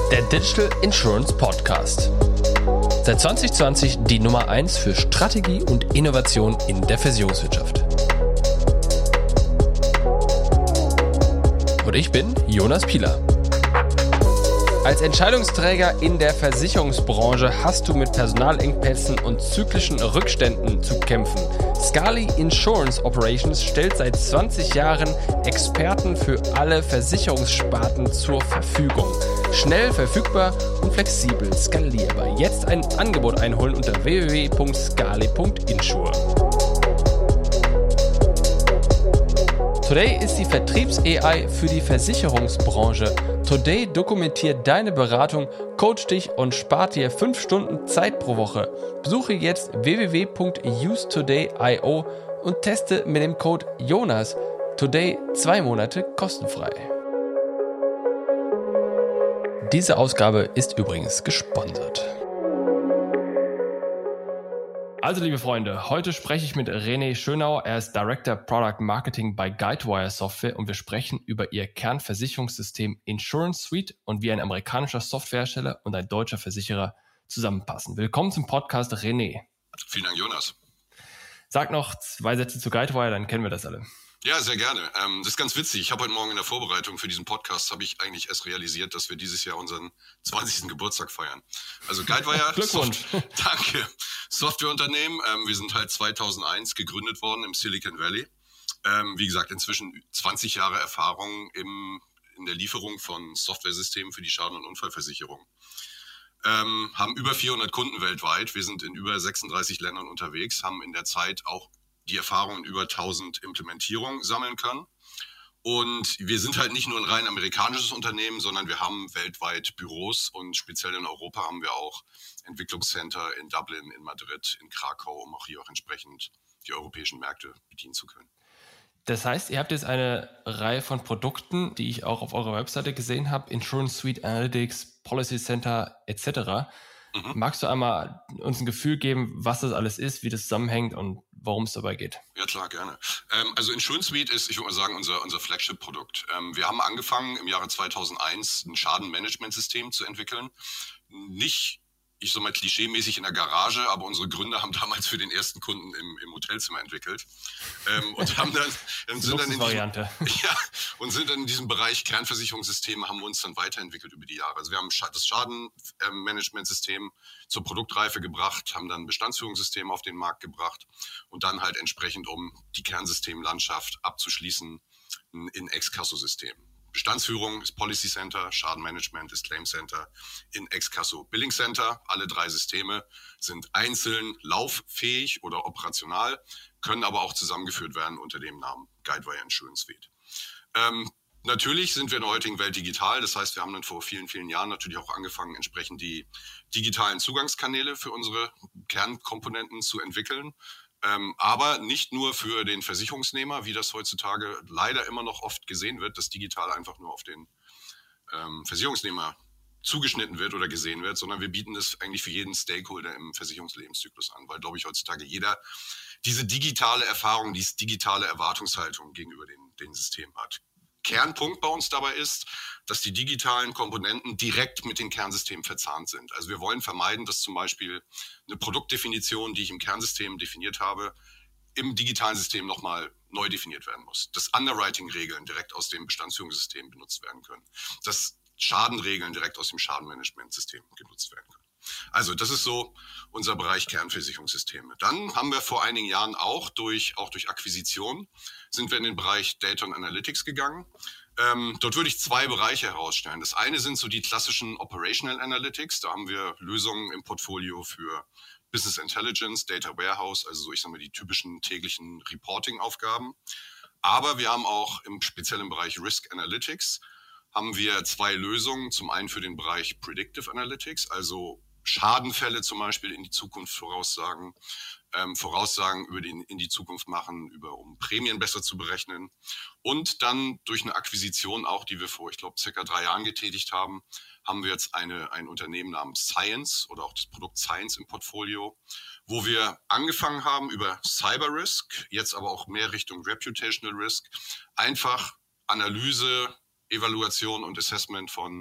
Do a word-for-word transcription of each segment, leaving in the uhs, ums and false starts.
Der Digital Insurance Podcast. Seit zwanzig zwanzig die Nummer eins für Strategie und Innovation in der Versicherungswirtschaft. Und ich bin Jonas Pieler. Als Entscheidungsträger in der Versicherungsbranche hast du mit Personalengpässen und zyklischen Rückständen zu kämpfen. Scali Insurance Operations stellt seit zwanzig Jahren Experten für alle Versicherungssparten zur Verfügung. Schnell, verfügbar und flexibel skalierbar. Jetzt ein Angebot einholen unter w w w punkt scali punkt insure. Today ist die Vertriebs-A I für die Versicherungsbranche. Today dokumentiert deine Beratung, coacht dich und spart dir fünf Stunden Zeit pro Woche. Besuche jetzt w w w punkt use today punkt i o und teste mit dem Code Jonas Today zwei Monate kostenfrei. Diese Ausgabe ist übrigens gesponsert. Also liebe Freunde, heute spreche ich mit René Schönauer. Er ist Director Product Marketing bei Guidewire Software und wir sprechen über ihr Kernversicherungssystem Insurance Suite und wie ein amerikanischer Softwarehersteller und ein deutscher Versicherer zusammenpassen. Willkommen zum Podcast, René. Vielen Dank, Jonas. Sag noch zwei Sätze zu Guidewire, dann kennen wir das alle. Ja, sehr gerne. Ähm, das ist ganz witzig. Ich habe heute Morgen in der Vorbereitung für diesen Podcast habe ich eigentlich erst realisiert, dass wir dieses Jahr unseren zwanzigsten Geburtstag feiern. Also Guidewire. Glückwunsch. Soft- Danke. Softwareunternehmen. Ähm, wir sind halt zweitausendeins gegründet worden im Silicon Valley. Ähm, wie gesagt, inzwischen zwanzig Jahre Erfahrung im, in der Lieferung von Softwaresystemen für die Schaden- und Unfallversicherung. Ähm, haben über vierhundert Kunden weltweit. Wir sind in über sechsunddreißig Ländern unterwegs, haben in der Zeit auch die Erfahrungen über tausend Implementierungen sammeln können. Und wir sind halt nicht nur ein rein amerikanisches Unternehmen, sondern wir haben weltweit Büros und speziell in Europa haben wir auch Entwicklungscenter in Dublin, in Madrid, in Krakau, um auch hier auch entsprechend die europäischen Märkte bedienen zu können. Das heißt, ihr habt jetzt eine Reihe von Produkten, die ich auch auf eurer Webseite gesehen habe, Insurance Suite, Analytics, Policy Center et cetera. Mhm. Magst du einmal uns ein Gefühl geben, was das alles ist, wie das zusammenhängt und worum es dabei geht? Ja klar, gerne. Ähm, also Insurance Suite ist, ich würde mal sagen, unser, unser Flagship-Produkt. Ähm, wir haben angefangen im Jahre zweitausendeins ein Schadenmanagementsystem zu entwickeln. Nicht, ich sag mal klischeemäßig in der Garage, aber unsere Gründer haben damals für den ersten Kunden im, im Hotelzimmer entwickelt ähm, und haben dann, dann sind dann in diesem, ja, und sind dann in diesem Bereich Kernversicherungssysteme haben wir uns dann weiterentwickelt über die Jahre. Also wir haben das Schadenmanagementsystem zur Produktreife gebracht, haben dann ein Bestandsführungssystem auf den Markt gebracht und dann halt entsprechend, um die Kernsystemlandschaft abzuschließen, ein Ex-Casso-System. Bestandsführung ist Policy Center, Schadenmanagement ist Claim Center, in Ex-Casso Billing Center. Alle drei Systeme sind einzeln lauffähig oder operational, können aber auch zusammengeführt werden unter dem Namen Guidewire Insurance Suite. Ähm, natürlich sind wir in der heutigen Welt digital. Das heißt, wir haben dann vor vielen, vielen Jahren natürlich auch angefangen, entsprechend die digitalen Zugangskanäle für unsere Kernkomponenten zu entwickeln. Ähm, aber nicht nur für den Versicherungsnehmer, wie das heutzutage leider immer noch oft gesehen wird, dass digital einfach nur auf den ähm, Versicherungsnehmer zugeschnitten wird oder gesehen wird, sondern wir bieten es eigentlich für jeden Stakeholder im Versicherungslebenszyklus an, weil, glaube ich, heutzutage jeder diese digitale Erfahrung, diese digitale Erwartungshaltung gegenüber den, den Systemen hat. Kernpunkt bei uns dabei ist, dass die digitalen Komponenten direkt mit den Kernsystemen verzahnt sind. Also wir wollen vermeiden, dass zum Beispiel eine Produktdefinition, die ich im Kernsystem definiert habe, im digitalen System nochmal neu definiert werden muss. Dass Underwriting-Regeln direkt aus dem Bestandsführungssystem benutzt werden können. Dass Schadenregeln direkt aus dem Schadenmanagementsystem genutzt werden können. Also das ist so unser Bereich Kernversicherungssysteme. Dann haben wir vor einigen Jahren auch durch, auch durch Akquisition sind wir in den Bereich Data und Analytics gegangen. Ähm, dort würde ich zwei Bereiche herausstellen. Das eine sind so die klassischen Operational Analytics. Da haben wir Lösungen im Portfolio für Business Intelligence, Data Warehouse, also so ich sage mal die typischen täglichen Reporting-Aufgaben. Aber wir haben auch im speziellen Bereich Risk Analytics haben wir zwei Lösungen. Zum einen für den Bereich Predictive Analytics, also Schadenfälle zum Beispiel in die Zukunft voraussagen, ähm, Voraussagen über die, in die Zukunft machen, über um Prämien besser zu berechnen. Und dann durch eine Akquisition auch, die wir vor, ich glaube, circa drei Jahren getätigt haben, haben wir jetzt eine, ein Unternehmen namens Science oder auch das Produkt Science im Portfolio, wo wir angefangen haben über Cyber Risk, jetzt aber auch mehr Richtung Reputational Risk, einfach Analyse, Evaluation und Assessment von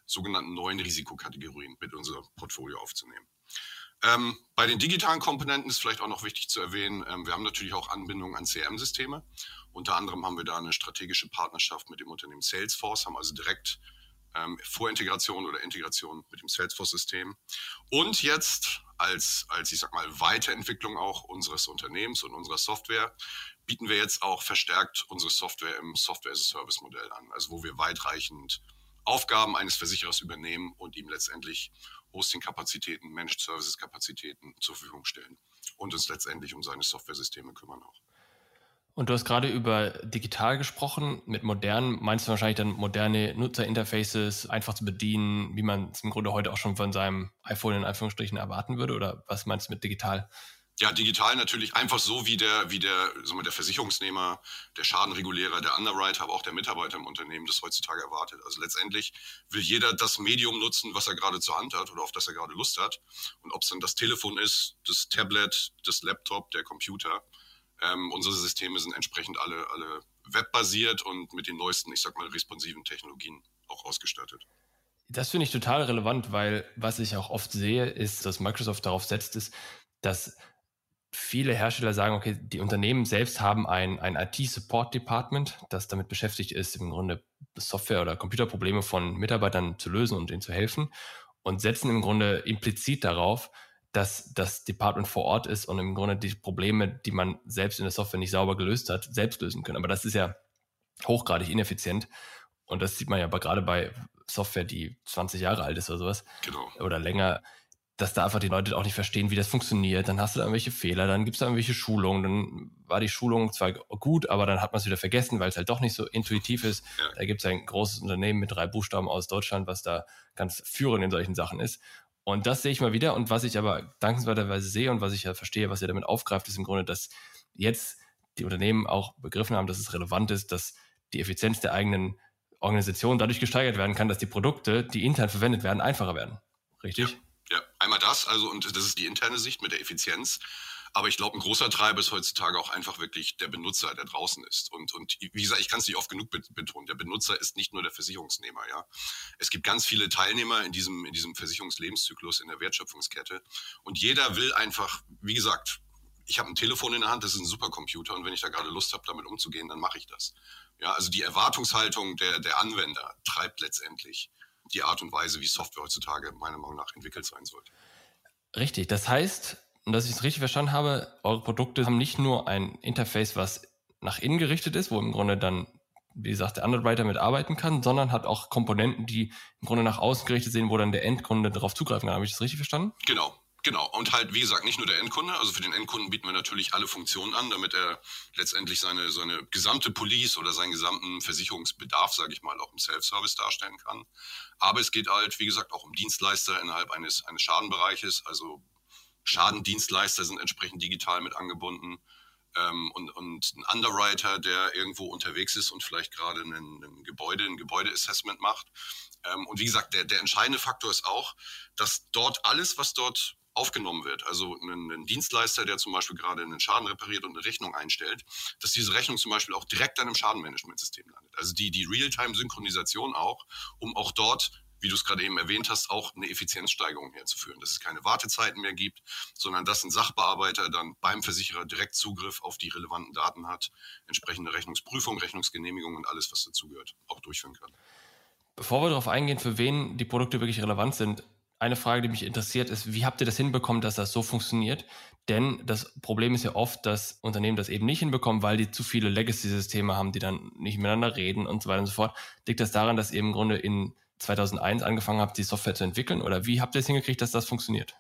sogenannten neuen Risikokategorien mit unser Portfolio aufzunehmen. Ähm, bei den digitalen Komponenten ist vielleicht auch noch wichtig zu erwähnen, ähm, wir haben natürlich auch Anbindungen an C R M-Systeme. Unter anderem haben wir da eine strategische Partnerschaft mit dem Unternehmen Salesforce, haben also direkt ähm, Vorintegration oder Integration mit dem Salesforce-System. Und jetzt als, als, ich sag mal, Weiterentwicklung auch unseres Unternehmens und unserer Software bieten wir jetzt auch verstärkt unsere Software im Software-as-a-Service-Modell an, also wo wir weitreichend Aufgaben eines Versicherers übernehmen und ihm letztendlich Hosting-Kapazitäten, Managed Services-Kapazitäten zur Verfügung stellen und uns letztendlich um seine Software-Systeme kümmern auch. Und du hast gerade über digital gesprochen. Mit modern meinst du wahrscheinlich dann moderne Nutzerinterfaces, einfach zu bedienen, wie man es im Grunde heute auch schon von seinem iPhone in Anführungsstrichen erwarten würde? Oder was meinst du mit digital? Ja, digital natürlich einfach so, wie der, wie der, sagen wir, der Versicherungsnehmer, der Schadenregulierer, der Underwriter, aber auch der Mitarbeiter im Unternehmen das heutzutage erwartet. Also letztendlich will jeder das Medium nutzen, was er gerade zur Hand hat oder auf das er gerade Lust hat. Und ob es dann das Telefon ist, das Tablet, das Laptop, der Computer. Ähm, unsere Systeme sind entsprechend alle, alle webbasiert und mit den neuesten, ich sag mal, responsiven Technologien auch ausgestattet. Das finde ich total relevant, weil was ich auch oft sehe, ist, dass Microsoft darauf setzt, ist, dass viele Hersteller sagen, okay, die Unternehmen selbst haben ein, ein I T-Support-Department, das damit beschäftigt ist, im Grunde Software- oder Computerprobleme von Mitarbeitern zu lösen und ihnen zu helfen und setzen im Grunde implizit darauf, dass das Department vor Ort ist und im Grunde die Probleme, die man selbst in der Software nicht sauber gelöst hat, selbst lösen können. Aber das ist ja hochgradig ineffizient und das sieht man ja aber gerade bei Software, die zwanzig Jahre alt ist oder sowas, genau, oder länger, dass da einfach die Leute auch nicht verstehen, wie das funktioniert. Dann hast du da irgendwelche Fehler, dann gibt es da irgendwelche Schulungen, dann war die Schulung zwar gut, aber dann hat man es wieder vergessen, weil es halt doch nicht so intuitiv ist. Ja. Da gibt es ein großes Unternehmen mit drei Buchstaben aus Deutschland, was da ganz führend in solchen Sachen ist. Und das sehe ich mal wieder. Und was ich aber dankenswerterweise sehe und was ich ja verstehe, was ihr damit aufgreift, ist im Grunde, dass jetzt die Unternehmen auch begriffen haben, dass es relevant ist, dass die Effizienz der eigenen Organisation dadurch gesteigert werden kann, dass die Produkte, die intern verwendet werden, einfacher werden. Richtig? Ja. Ja, einmal das, also und das ist die interne Sicht mit der Effizienz. Aber ich glaube, ein großer Treiber ist heutzutage auch einfach wirklich der Benutzer, der draußen ist. Und, und wie gesagt, ich kann es nicht oft genug betonen, der Benutzer ist nicht nur der Versicherungsnehmer. Ja, es gibt ganz viele Teilnehmer in diesem, in diesem Versicherungslebenszyklus, in der Wertschöpfungskette. Und jeder will einfach, wie gesagt, ich habe ein Telefon in der Hand, das ist ein Supercomputer. Und wenn ich da gerade Lust habe, damit umzugehen, dann mache ich das. Ja, also die Erwartungshaltung der, der Anwender treibt letztendlich die Art und Weise, wie Software heutzutage meiner Meinung nach entwickelt sein sollte. Richtig, das heißt, und dass ich es richtig verstanden habe, eure Produkte haben nicht nur ein Interface, was nach innen gerichtet ist, wo im Grunde dann, wie gesagt, der Underwriter mit arbeiten kann, sondern hat auch Komponenten, die im Grunde nach außen gerichtet sind, wo dann der Endkunde darauf zugreifen kann. Habe ich das richtig verstanden? Genau. Genau, und halt, wie gesagt, nicht nur der Endkunde, also für den Endkunden bieten wir natürlich alle Funktionen an, damit er letztendlich seine, seine gesamte Police oder seinen gesamten Versicherungsbedarf, sage ich mal, auch im Self-Service darstellen kann. Aber es geht halt, wie gesagt, auch um Dienstleister innerhalb eines, eines Schadenbereiches, also Schadendienstleister sind entsprechend digital mit angebunden ähm, und, und ein Underwriter, der irgendwo unterwegs ist und vielleicht gerade ein, ein Gebäude, ein Gebäudeassessment macht. Ähm, und wie gesagt, der, der entscheidende Faktor ist auch, dass dort alles, was dort aufgenommen wird, also ein, ein Dienstleister, der zum Beispiel gerade einen Schaden repariert und eine Rechnung einstellt, dass diese Rechnung zum Beispiel auch direkt dann im Schadenmanagementsystem landet. Also die, die Realtime-Synchronisation auch, um auch dort, wie du es gerade eben erwähnt hast, auch eine Effizienzsteigerung herzuführen, dass es keine Wartezeiten mehr gibt, sondern dass ein Sachbearbeiter dann beim Versicherer direkt Zugriff auf die relevanten Daten hat, entsprechende Rechnungsprüfung, Rechnungsgenehmigung und alles, was dazugehört, auch durchführen kann. Bevor wir darauf eingehen, für wen die Produkte wirklich relevant sind, eine Frage, die mich interessiert, ist, wie habt ihr das hinbekommen, dass das so funktioniert? Denn das Problem ist ja oft, dass Unternehmen das eben nicht hinbekommen, weil die zu viele Legacy-Systeme haben, die dann nicht miteinander reden und so weiter und so fort. Liegt das daran, dass ihr im Grunde in zweitausendeins angefangen habt, die Software zu entwickeln? Oder wie habt ihr es hingekriegt, dass das funktioniert?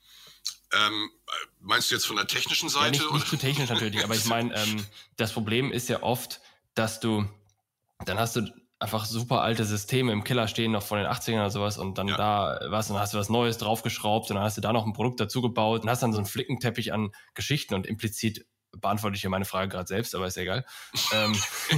Ähm, meinst du jetzt von der technischen Seite? Ja, nicht, nicht zu technisch natürlich, aber ich meine, ähm, das Problem ist ja oft, dass du, dann hast du einfach super alte Systeme im Keller stehen, noch von den achtzigern oder sowas und dann ja. da was, und dann hast du was Neues draufgeschraubt und dann hast du da noch ein Produkt dazu gebaut und hast dann so einen Flickenteppich an Geschichten und implizit beantworte ich hier meine Frage gerade selbst, aber ist ja egal. ähm,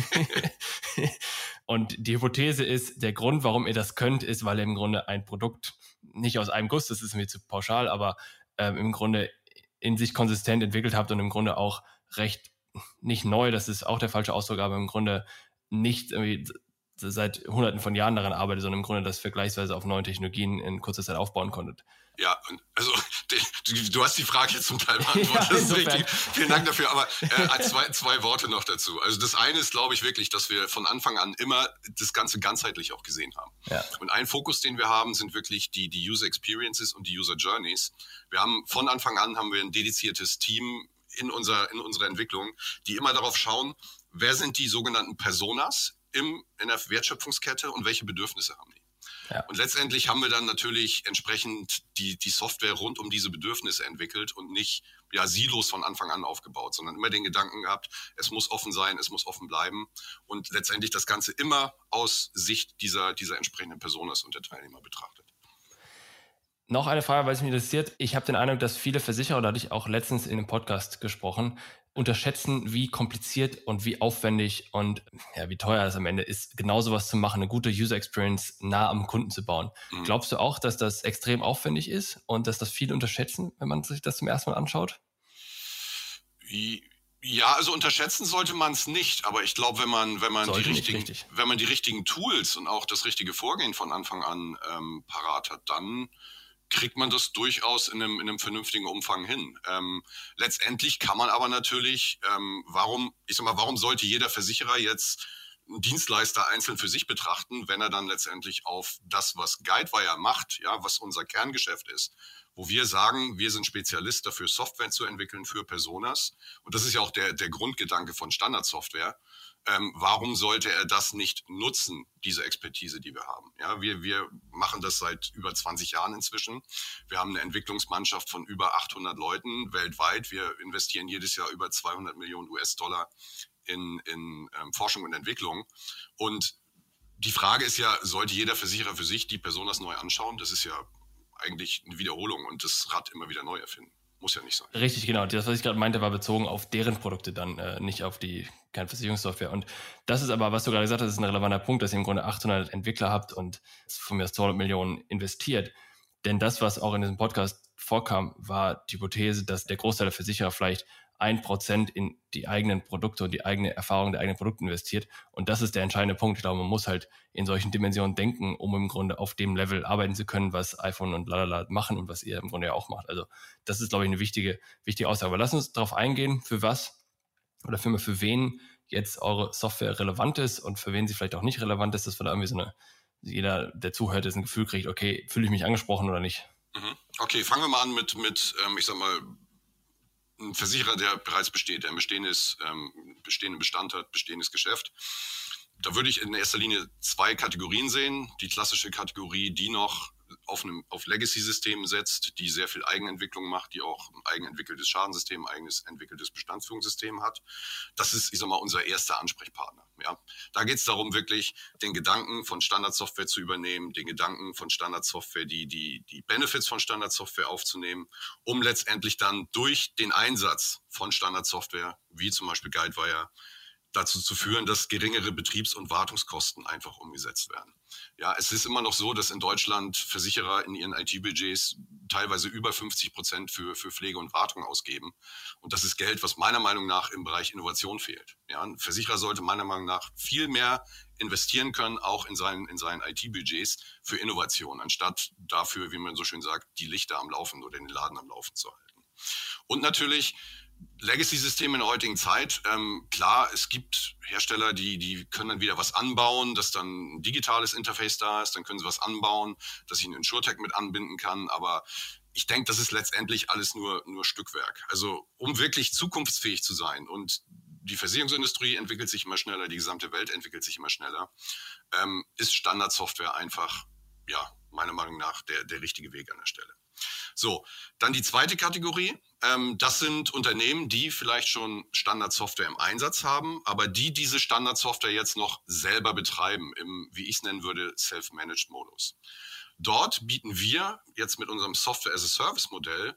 und die Hypothese ist, der Grund, warum ihr das könnt, ist, weil ihr im Grunde ein Produkt nicht aus einem Guss, das ist mir zu pauschal, aber ähm, im Grunde in sich konsistent entwickelt habt und im Grunde auch recht, nicht neu, das ist auch der falsche Ausdruck, aber im Grunde nicht irgendwie seit hunderten von Jahren daran arbeitet, sondern im Grunde das vergleichsweise auf neuen Technologien in kurzer Zeit aufbauen konntet. Ja, also du, du hast die Frage jetzt zum Teil beantwortet, ja, das ist richtig. Vielen Dank dafür, aber äh, zwei, zwei Worte noch dazu. Also das eine ist, glaube ich, wirklich, dass wir von Anfang an immer das Ganze ganzheitlich auch gesehen haben. Ja. Und ein Fokus, den wir haben, sind wirklich die, die User Experiences und die User Journeys. Wir haben von Anfang an haben wir ein dediziertes Team in unserer, in unserer Entwicklung, die immer darauf schauen, wer sind die sogenannten Personas im, in der Wertschöpfungskette und welche Bedürfnisse haben die. Ja. Und letztendlich haben wir dann natürlich entsprechend die, die Software rund um diese Bedürfnisse entwickelt und nicht ja, Silos von Anfang an aufgebaut, sondern immer den Gedanken gehabt, es muss offen sein, es muss offen bleiben und letztendlich das Ganze immer aus Sicht dieser, dieser entsprechenden Personas und der Teilnehmer betrachtet. Noch eine Frage, weil es mich interessiert. Ich habe den Eindruck, dass viele Versicherer, da hatte ich auch letztens in einem Podcast gesprochen, unterschätzen, wie kompliziert und wie aufwendig und ja, wie teuer es am Ende ist, genau sowas zu machen, eine gute User Experience nah am Kunden zu bauen. Mhm. Glaubst du auch, dass das extrem aufwendig ist und dass das viele unterschätzen, wenn man sich das zum ersten Mal anschaut? Wie Ja, also unterschätzen sollte man es nicht, aber ich glaube, wenn man wenn man die richtigen richtig. wenn man die richtigen Tools und auch das richtige Vorgehen von Anfang an ähm, parat hat, dann kriegt man das durchaus in einem, in einem vernünftigen Umfang hin. Ähm, letztendlich kann man aber natürlich, ähm, warum, ich sag mal, warum sollte jeder Versicherer jetzt einen Dienstleister einzeln für sich betrachten, wenn er dann letztendlich auf das, was Guidewire macht, ja, was unser Kerngeschäft ist, wo wir sagen, wir sind Spezialist dafür, Software zu entwickeln für Personas. Und das ist ja auch der, der Grundgedanke von Standardsoftware. Ähm, warum sollte er das nicht nutzen, diese Expertise, die wir haben? Ja, wir, wir machen das seit über zwanzig Jahren inzwischen. Wir haben eine Entwicklungsmannschaft von über achthundert Leuten weltweit. Wir investieren jedes Jahr über zweihundert Millionen U S-Dollar in, in ähm, Forschung und Entwicklung. Und die Frage ist ja, sollte jeder Versicherer für sich die Personas neu anschauen? Das ist ja eigentlich eine Wiederholung und das Rad immer wieder neu erfinden. Muss ja nicht sein. Richtig, genau. Das, was ich gerade meinte, war bezogen auf deren Produkte dann, äh, nicht auf die Kernversicherungssoftware. Und das ist aber, was du gerade gesagt hast, ist ein relevanter Punkt, dass ihr im Grunde achthundert Entwickler habt und von mir aus zweihundert Millionen investiert. Denn das, was auch in diesem Podcast vorkam, war die Hypothese, dass der Großteil der Versicherer vielleicht ein Prozent in die eigenen Produkte und die eigene Erfahrung der eigenen Produkte investiert. Und das ist der entscheidende Punkt. Ich glaube, man muss halt in solchen Dimensionen denken, um im Grunde auf dem Level arbeiten zu können, was iPhone und lalala machen und was ihr im Grunde ja auch macht. Also das ist, glaube ich, eine wichtige, wichtige Aussage. Aber lass uns darauf eingehen, für was oder für, für wen jetzt eure Software relevant ist und für wen sie vielleicht auch nicht relevant ist, dass wir da irgendwie so eine, jeder, der zuhört, jetzt ein Gefühl kriegt, okay, fühle ich mich angesprochen oder nicht? Okay, fangen wir mal an mit, mit ähm, ich sag mal, ein Versicherer, der bereits besteht, der ein bestehendes, ähm, bestehenden Bestand hat, bestehendes Geschäft. Da würde ich in erster Linie zwei Kategorien sehen. Die klassische Kategorie, die noch auf, einem, auf Legacy-Systemen setzt, die sehr viel Eigenentwicklung macht, die auch ein eigenentwickeltes Schadensystem, ein eigenes entwickeltes Bestandsführungssystem hat. Das ist, ich sag mal, unser erster Ansprechpartner. Ja. Da geht es darum, wirklich den Gedanken von Standardsoftware zu übernehmen, den Gedanken von Standardsoftware, die, die, die Benefits von Standardsoftware aufzunehmen, um letztendlich dann durch den Einsatz von Standardsoftware, wie zum Beispiel Guidewire, dazu zu führen, dass geringere Betriebs- und Wartungskosten einfach umgesetzt werden. Ja, es ist immer noch so, dass in Deutschland Versicherer in ihren I T-Budgets teilweise über fünfzig Prozent für, für Pflege und Wartung ausgeben. Und das ist Geld, was meiner Meinung nach im Bereich Innovation fehlt. Ja, ein Versicherer sollte meiner Meinung nach viel mehr investieren können, auch in seinen, in seinen I T-Budgets für Innovation, anstatt dafür, wie man so schön sagt, die Lichter am Laufen oder den Laden am Laufen zu halten. Und natürlich Legacy-Systeme in der heutigen Zeit, ähm, klar, es gibt Hersteller, die die können dann wieder was anbauen, dass dann ein digitales Interface da ist, dann können sie was anbauen, dass ich einen InsurTech mit anbinden kann, aber ich denke, das ist letztendlich alles nur nur Stückwerk. Also um wirklich zukunftsfähig zu sein und die Versicherungsindustrie entwickelt sich immer schneller, die gesamte Welt entwickelt sich immer schneller, ähm, ist Standardsoftware einfach, ja, meiner Meinung nach der der richtige Weg an der Stelle. So, dann die zweite Kategorie. Ähm, das sind Unternehmen, die vielleicht schon Standardsoftware im Einsatz haben, aber die diese Standardsoftware jetzt noch selber betreiben, im, wie ich es nennen würde, Self-Managed-Modus. Dort bieten wir jetzt mit unserem Software-as-a-Service-Modell,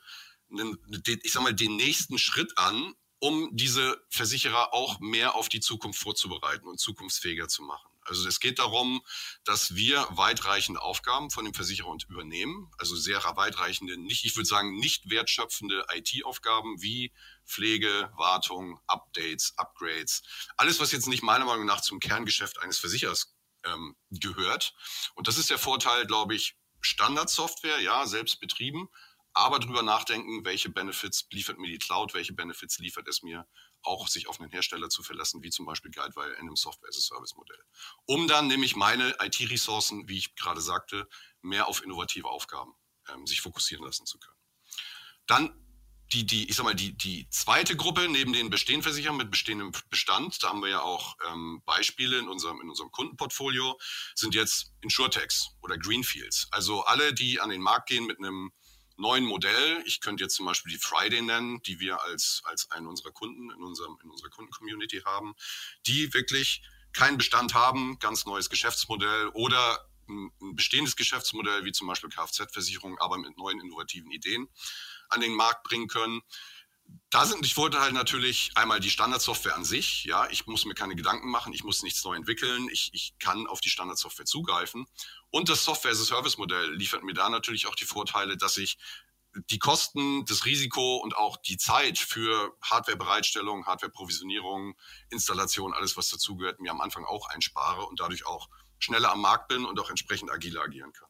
ich sag mal, den nächsten Schritt an, um diese Versicherer auch mehr auf die Zukunft vorzubereiten und zukunftsfähiger zu machen. Also es geht darum, dass wir weitreichende Aufgaben von dem Versicherer übernehmen, also sehr weitreichende, nicht, ich würde sagen, nicht wertschöpfende I T-Aufgaben wie Pflege, Wartung, Updates, Upgrades. Alles, was jetzt nicht meiner Meinung nach zum Kerngeschäft eines Versicherers ähm, gehört. Und das ist der Vorteil, glaube ich, Standardsoftware, ja, selbst betrieben, aber drüber nachdenken, welche Benefits liefert mir die Cloud, welche Benefits liefert es mir, auch sich auf einen Hersteller zu verlassen, wie zum Beispiel Guidewire in einem Software-as-a-Service-Modell. Um dann nämlich meine I T-Ressourcen, wie ich gerade sagte, mehr auf innovative Aufgaben ähm, sich fokussieren lassen zu können. Dann die, die, ich sag mal, die, die zweite Gruppe neben den bestehenden Versicherern mit bestehendem Bestand, da haben wir ja auch ähm, Beispiele in unserem, in unserem Kundenportfolio, sind jetzt Insurtechs oder Greenfields. Also alle, die an den Markt gehen mit einem neuen Modell. Ich könnte jetzt zum Beispiel die Friday nennen, die wir als, als einen unserer Kunden in, unserem, in unserer Kundencommunity haben, die wirklich keinen Bestand haben, ganz neues Geschäftsmodell oder ein, ein bestehendes Geschäftsmodell, wie zum Beispiel Kfz-Versicherung, aber mit neuen innovativen Ideen an den Markt bringen können. Da sind die Vorteile natürlich einmal die Standardsoftware an sich. Ja, ich muss mir keine Gedanken machen, ich muss nichts neu entwickeln, ich, ich kann auf die Standardsoftware zugreifen. Und das Software-as-a-Service-Modell liefert mir da natürlich auch die Vorteile, dass ich die Kosten, das Risiko und auch die Zeit für Hardware-Bereitstellung, Hardware-Provisionierung, Installation, alles was dazugehört, mir am Anfang auch einspare und dadurch auch schneller am Markt bin und auch entsprechend agiler agieren kann.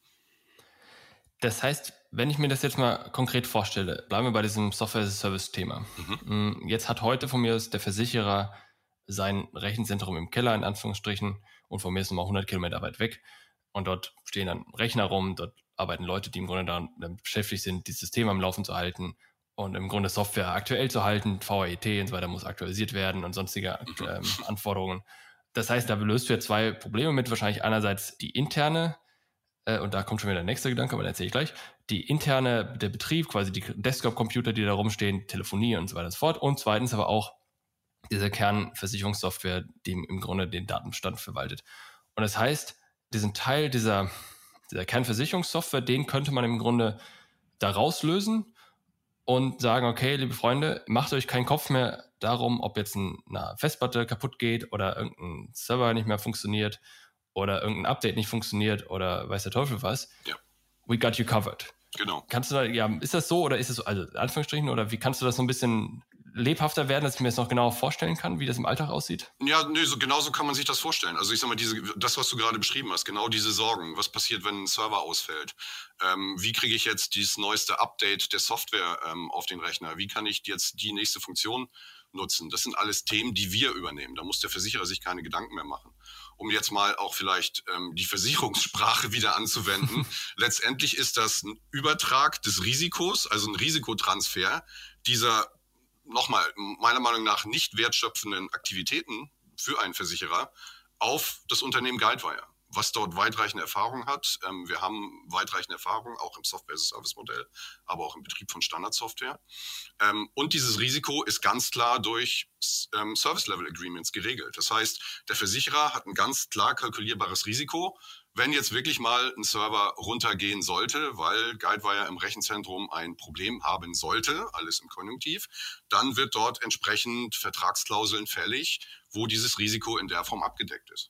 Das heißt, wenn ich mir das jetzt mal konkret vorstelle, bleiben wir bei diesem Software-as-a-Service-Thema. Mhm. Jetzt hat heute von mir der Versicherer sein Rechenzentrum im Keller, in Anführungsstrichen, und von mir ist es nochmal hundert Kilometer weit weg. Und dort stehen dann Rechner rum, dort arbeiten Leute, die im Grunde damit beschäftigt sind, dieses System am Laufen zu halten und im Grunde Software aktuell zu halten. V A E T und so weiter muss aktualisiert werden und sonstige ähm, Anforderungen. Das heißt, da löst du ja zwei Probleme mit. Wahrscheinlich einerseits die interne, äh, und da kommt schon wieder der nächste Gedanke, aber den erzähle ich gleich, die interne, der Betrieb, quasi die Desktop-Computer, die da rumstehen, Telefonie und so weiter und so fort. Und zweitens aber auch diese Kernversicherungssoftware, die im Grunde den Datenbestand verwaltet. Und das heißt, diesen Teil dieser, dieser Kernversicherungssoftware, den könnte man im Grunde da rauslösen und sagen, okay, liebe Freunde, macht euch keinen Kopf mehr darum, ob jetzt eine Festplatte kaputt geht oder irgendein Server nicht mehr funktioniert oder irgendein Update nicht funktioniert oder weiß der Teufel was. Ja. We got you covered. Genau. Kannst du da, ja, ist das so oder ist es so, also in Anführungsstrichen, oder wie kannst du das so ein bisschen lebhafter werden, dass ich mir das noch genauer vorstellen kann, wie das im Alltag aussieht? Ja, nee, so, genau so kann man sich das vorstellen. Also ich sag mal, diese, das, was du gerade beschrieben hast, genau diese Sorgen. Was passiert, wenn ein Server ausfällt? Ähm, wie kriege ich jetzt dieses neueste Update der Software ähm, auf den Rechner? Wie kann ich jetzt die nächste Funktion nutzen? Das sind alles Themen, die wir übernehmen. Da muss der Versicherer sich keine Gedanken mehr machen. Um jetzt mal auch vielleicht ähm, die Versicherungssprache wieder anzuwenden. Letztendlich ist das ein Übertrag des Risikos, also ein Risikotransfer dieser nochmal, meiner Meinung nach nicht wertschöpfenden Aktivitäten für einen Versicherer auf das Unternehmen Guidewire, was dort weitreichende Erfahrung hat. Ähm, wir haben weitreichende Erfahrung auch im Software-as-a-Service-Modell, aber auch im Betrieb von Standardsoftware. Ähm, und dieses Risiko ist ganz klar durch ähm, Service-Level-Agreements geregelt. Das heißt, der Versicherer hat ein ganz klar kalkulierbares Risiko. Wenn jetzt wirklich mal ein Server runtergehen sollte, weil Guidewire im Rechenzentrum ein Problem haben sollte, alles im Konjunktiv, dann wird dort entsprechend Vertragsklauseln fällig, wo dieses Risiko in der Form abgedeckt ist.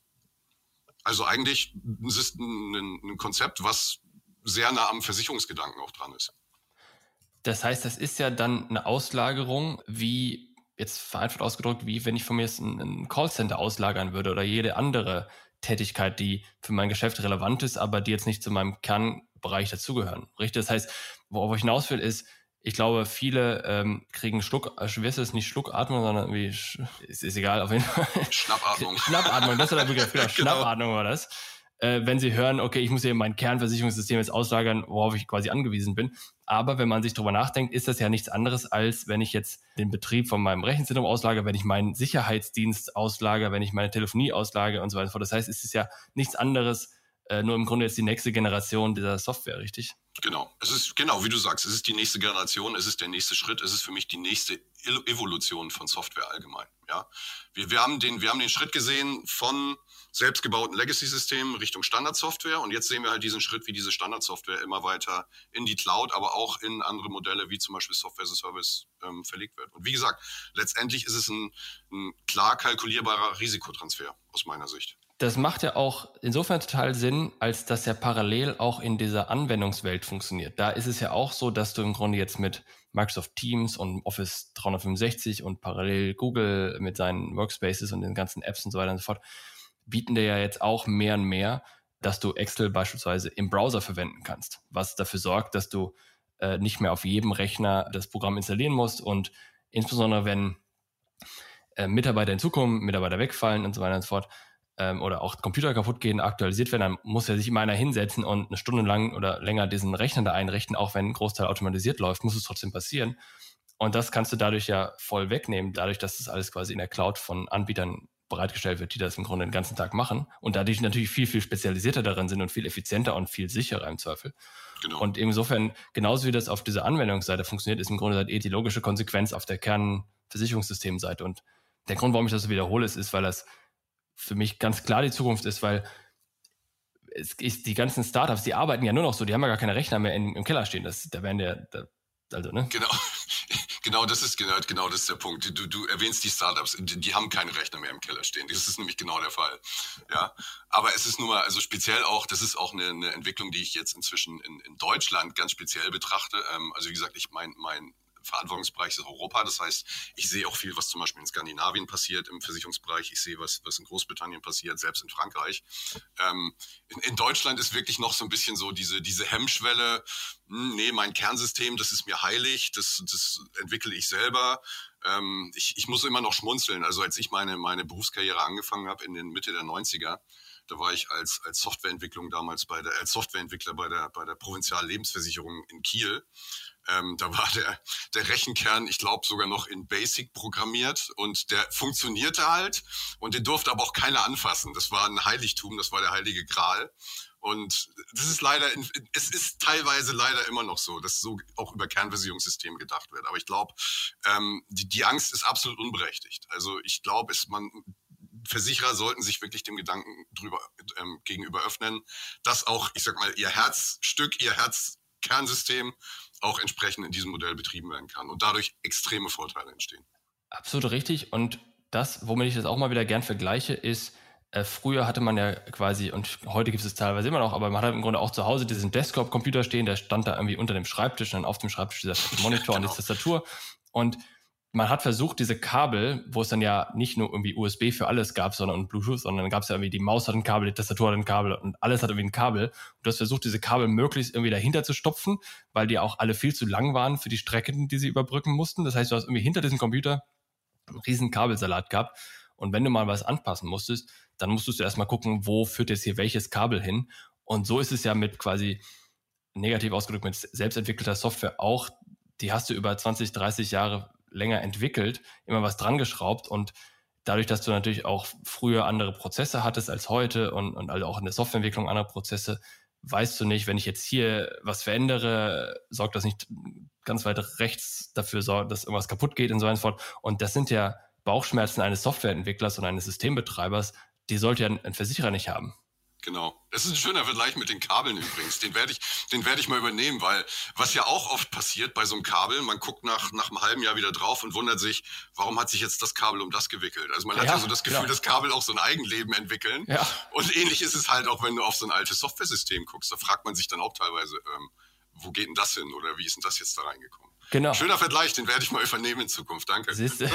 Also eigentlich ist es ein, ein Konzept, was sehr nah am Versicherungsgedanken auch dran ist. Das heißt, das ist ja dann eine Auslagerung, wie, jetzt vereinfacht ausgedrückt, wie wenn ich von mir jetzt ein, ein Callcenter auslagern würde oder jede andere Tätigkeit, die für mein Geschäft relevant ist, aber die jetzt nicht zu meinem Kernbereich dazugehören. Richtig? Das heißt, worauf ich hinaus will, ist, ich glaube, viele ähm, kriegen Schluck, äh, wie heißt das, nicht Schluckatmung, sondern wie, ist, ist egal, auf jeden Fall. Schnappatmung. Schnappatmung, das war der Begriff, genau, Genau. Schnappatmung war das. Äh, wenn sie hören, okay, ich muss hier mein Kernversicherungssystem jetzt auslagern, worauf ich quasi angewiesen bin. Aber wenn man sich drüber nachdenkt, ist das ja nichts anderes, als wenn ich jetzt den Betrieb von meinem Rechenzentrum auslagere, wenn ich meinen Sicherheitsdienst auslagere, wenn ich meine Telefonie auslagere und so weiter. Das heißt, es ist ja nichts anderes, äh, nur im Grunde jetzt die nächste Generation dieser Software, richtig? Genau, es ist genau wie du sagst, es ist die nächste Generation, es ist der nächste Schritt, es ist für mich die nächste Evolution von Software allgemein. Ja, wir, wir haben den, wir haben den Schritt gesehen von selbstgebauten Legacy-Systemen Richtung Standardsoftware und jetzt sehen wir halt diesen Schritt, wie diese Standardsoftware immer weiter in die Cloud, aber auch in andere Modelle wie zum Beispiel Software as a Service ähm, verlegt wird. Und wie gesagt, letztendlich ist es ein, ein klar kalkulierbarer Risikotransfer aus meiner Sicht. Das macht ja auch insofern total Sinn, als dass ja parallel auch in dieser Anwendungswelt funktioniert. Da ist es ja auch so, dass du im Grunde jetzt mit Microsoft Teams und Office dreihundertfünfundsechzig und parallel Google mit seinen Workspaces und den ganzen Apps und so weiter und so fort, bieten dir ja jetzt auch mehr und mehr, dass du Excel beispielsweise im Browser verwenden kannst, was dafür sorgt, dass du äh, nicht mehr auf jedem Rechner das Programm installieren musst und insbesondere wenn äh, Mitarbeiter hinzukommen, Mitarbeiter wegfallen und so weiter und so fort ähm, oder auch Computer kaputt gehen, aktualisiert werden, dann muss ja sich immer einer hinsetzen und eine Stunde lang oder länger diesen Rechner da einrichten, auch wenn ein Großteil automatisiert läuft, muss es trotzdem passieren. Und das kannst du dadurch ja voll wegnehmen, dadurch, dass das alles quasi in der Cloud von Anbietern bereitgestellt wird, die das im Grunde den ganzen Tag machen und dadurch natürlich viel, viel spezialisierter darin sind und viel effizienter und viel sicherer im Zweifel. Genau. Und insofern, genauso wie das auf dieser Anwendungsseite funktioniert, ist im Grunde halt eh die logische Konsequenz auf der Kernversicherungssystemseite. Und der Grund, warum ich das so wiederhole, ist, ist, weil das für mich ganz klar die Zukunft ist, weil es ist, die ganzen Startups, die arbeiten ja nur noch so, die haben ja gar keine Rechner mehr in, im Keller stehen. Das, da werden der, da, also, ne? Genau. Genau, das ist genau, genau das ist der Punkt. Du, du erwähnst die Startups, die, die haben keine Rechner mehr im Keller stehen. Das ist nämlich genau der Fall. Ja, aber es ist nun mal, also speziell auch, das ist auch eine, eine Entwicklung, die ich jetzt inzwischen in, in Deutschland ganz speziell betrachte. Ähm, also wie gesagt, ich mein, mein Verantwortungsbereich ist Europa. Das heißt, ich sehe auch viel, was zum Beispiel in Skandinavien passiert im Versicherungsbereich. Ich sehe, was, was in Großbritannien passiert, selbst in Frankreich. Ähm, in, in Deutschland ist wirklich noch so ein bisschen so diese, diese Hemmschwelle, hm, nee, mein Kernsystem, das ist mir heilig, das, das entwickle ich selber. Ähm, ich, ich muss immer noch schmunzeln. Also als ich meine, meine Berufskarriere angefangen habe in den Mitte der neunziger, da war ich als, als Softwareentwicklung damals bei der, als Softwareentwickler bei der, bei der Provinzial Lebensversicherung in Kiel. Ähm, da war der, der Rechenkern, ich glaube, sogar noch in Basic programmiert und der funktionierte halt und den durfte aber auch keiner anfassen. Das war ein Heiligtum, das war der heilige Gral. Und das ist leider, in, es ist teilweise leider immer noch so, dass so auch über Kernversicherungssysteme gedacht wird. Aber ich glaube, ähm, die, die Angst ist absolut unberechtigt. Also ich glaube, es man Versicherer sollten sich wirklich dem Gedanken drüber ähm, gegenüber öffnen, dass auch, ich sag mal, ihr Herzstück, ihr Herzkernsystem auch entsprechend in diesem Modell betrieben werden kann und dadurch extreme Vorteile entstehen. Absolut richtig. Und das, womit ich das auch mal wieder gern vergleiche, ist, äh, früher hatte man ja quasi, und heute gibt es teilweise immer noch, aber man hat im Grunde auch zu Hause diesen Desktop-Computer stehen, der stand da irgendwie unter dem Schreibtisch und dann auf dem Schreibtisch dieser Monitor genau. Und die Tastatur. Und man hat versucht, diese Kabel, wo es dann ja nicht nur irgendwie U S B für alles gab, sondern und Bluetooth, sondern dann gab es ja irgendwie, die Maus hat ein Kabel, die Tastatur hat ein Kabel und alles hat irgendwie ein Kabel. Und du hast versucht, diese Kabel möglichst irgendwie dahinter zu stopfen, weil die auch alle viel zu lang waren für die Strecken, die sie überbrücken mussten. Das heißt, du hast irgendwie hinter diesem Computer einen riesen Kabelsalat gehabt. Und wenn du mal was anpassen musstest, dann musstest du erstmal gucken, wo führt jetzt hier welches Kabel hin. Und so ist es ja mit quasi, negativ ausgedrückt, mit selbstentwickelter Software auch. Die hast du über zwanzig, dreißig Jahre länger entwickelt, immer was dran geschraubt und dadurch, dass du natürlich auch früher andere Prozesse hattest als heute und, und also auch in der Softwareentwicklung andere Prozesse, weißt du nicht, wenn ich jetzt hier was verändere, sorgt das nicht ganz weit rechts dafür, sorgt, dass irgendwas kaputt geht und so weiter. Und das sind ja Bauchschmerzen eines Softwareentwicklers und eines Systembetreibers, die sollte ja ein Versicherer nicht haben. Genau. Das ist ein schöner Vergleich mit den Kabeln übrigens. Den werde ich, den werde ich mal übernehmen, weil was ja auch oft passiert bei so einem Kabel, man guckt nach, nach einem halben Jahr wieder drauf und wundert sich, warum hat sich jetzt das Kabel um das gewickelt? Also man hat ja, ja so das Gefühl, ja. das Kabel auch so ein Eigenleben entwickeln. Ja. Und ähnlich ist es halt auch, wenn du auf so ein altes Softwaresystem guckst. Da fragt man sich dann auch teilweise, ähm, wo geht denn das hin? Oder wie ist denn das jetzt da reingekommen? Genau. Schöner Vergleich, den werde ich mal übernehmen in Zukunft. Danke. Siehste?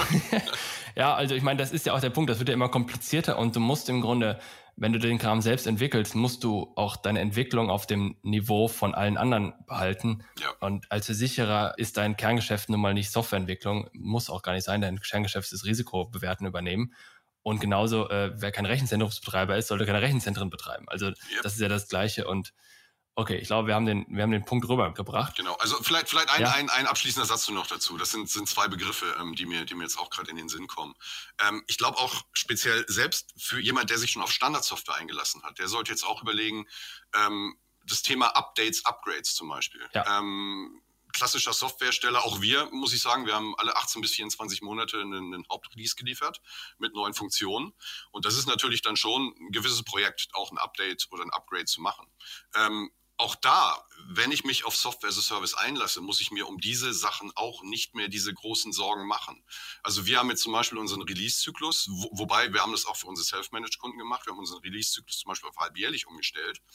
Ja, also ich meine, das ist ja auch der Punkt, das wird ja immer komplizierter und du musst im Grunde, wenn du den Kram selbst entwickelst, musst du auch deine Entwicklung auf dem Niveau von allen anderen behalten. Ja. Und als Versicherer ist dein Kerngeschäft nun mal nicht Softwareentwicklung, muss auch gar nicht sein, dein Kerngeschäft ist Risikobewerten übernehmen. Und genauso, äh, wer kein Rechenzentrumsbetreiber ist, sollte keine Rechenzentren betreiben. Also ja. Das ist ja das Gleiche und okay, ich glaube, wir haben den, wir haben den Punkt rübergebracht. Genau, also vielleicht, vielleicht ein, ja. ein, ein abschließender Satz noch dazu. Das sind, sind zwei Begriffe, ähm, die mir, die mir jetzt auch gerade in den Sinn kommen. Ähm, ich glaube auch speziell selbst für jemand, der sich schon auf Standardsoftware eingelassen hat, der sollte jetzt auch überlegen, ähm, das Thema Updates, Upgrades zum Beispiel. Ja. Ähm, klassischer Softwarehersteller, auch wir, muss ich sagen, wir haben alle achtzehn bis vierundzwanzig Monate einen, einen Hauptrelease geliefert mit neuen Funktionen. Und das ist natürlich dann schon ein gewisses Projekt, auch ein Update oder ein Upgrade zu machen. Ähm, Auch da, wenn ich mich auf Software as a Service einlasse, muss ich mir um diese Sachen auch nicht mehr diese großen Sorgen machen. Also wir haben jetzt zum Beispiel unseren Release-Zyklus, wo, wobei wir haben das auch für unsere Self-Managed-Kunden gemacht, wir haben unseren Release-Zyklus zum Beispiel auf halbjährlich umgestellt.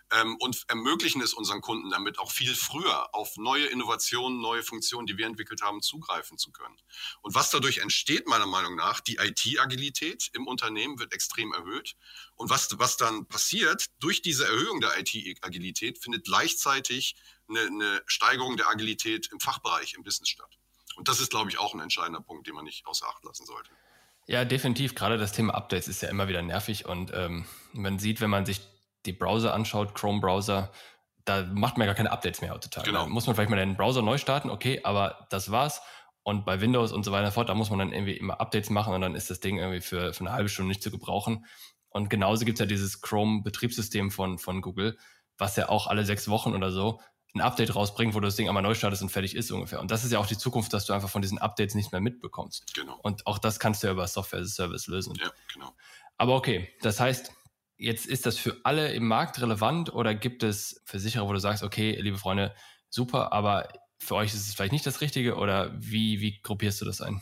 ähm, und ermöglichen es unseren Kunden damit auch viel früher auf neue Innovationen, neue Funktionen, die wir entwickelt haben, zugreifen zu können. Und was dadurch entsteht, meiner Meinung nach, die I T-Agilität im Unternehmen wird extrem erhöht. Und was, was dann passiert, durch diese Erhöhung der I T-Agilität findet gleichzeitig eine, eine Steigerung der Agilität im Fachbereich, im Business statt. Und das ist, glaube ich, auch ein entscheidender Punkt, den man nicht außer Acht lassen sollte. Ja, definitiv. Gerade das Thema Updates ist ja immer wieder nervig. Und ähm, man sieht, wenn man sich die Browser anschaut, Chrome-Browser, da macht man ja gar keine Updates mehr heutzutage. Genau. Da muss man vielleicht mal den Browser neu starten, okay, aber das war's. Und bei Windows und so weiter fort, da muss man dann irgendwie immer Updates machen und dann ist das Ding irgendwie für, für eine halbe Stunde nicht zu gebrauchen. Und genauso gibt's ja dieses Chrome-Betriebssystem von, von Google, was ja auch alle sechs Wochen oder so ein Update rausbringt, wo du das Ding einmal neu startest und fertig ist ungefähr. Und das ist ja auch die Zukunft, dass du einfach von diesen Updates nichts mehr mitbekommst. Genau. Und auch das kannst du ja über Software as a Service lösen. Ja, genau. Aber okay, das heißt, jetzt ist das für alle im Markt relevant oder gibt es Versicherer, wo du sagst, okay, liebe Freunde, super, aber für euch ist es vielleicht nicht das Richtige oder wie, wie gruppierst du das ein?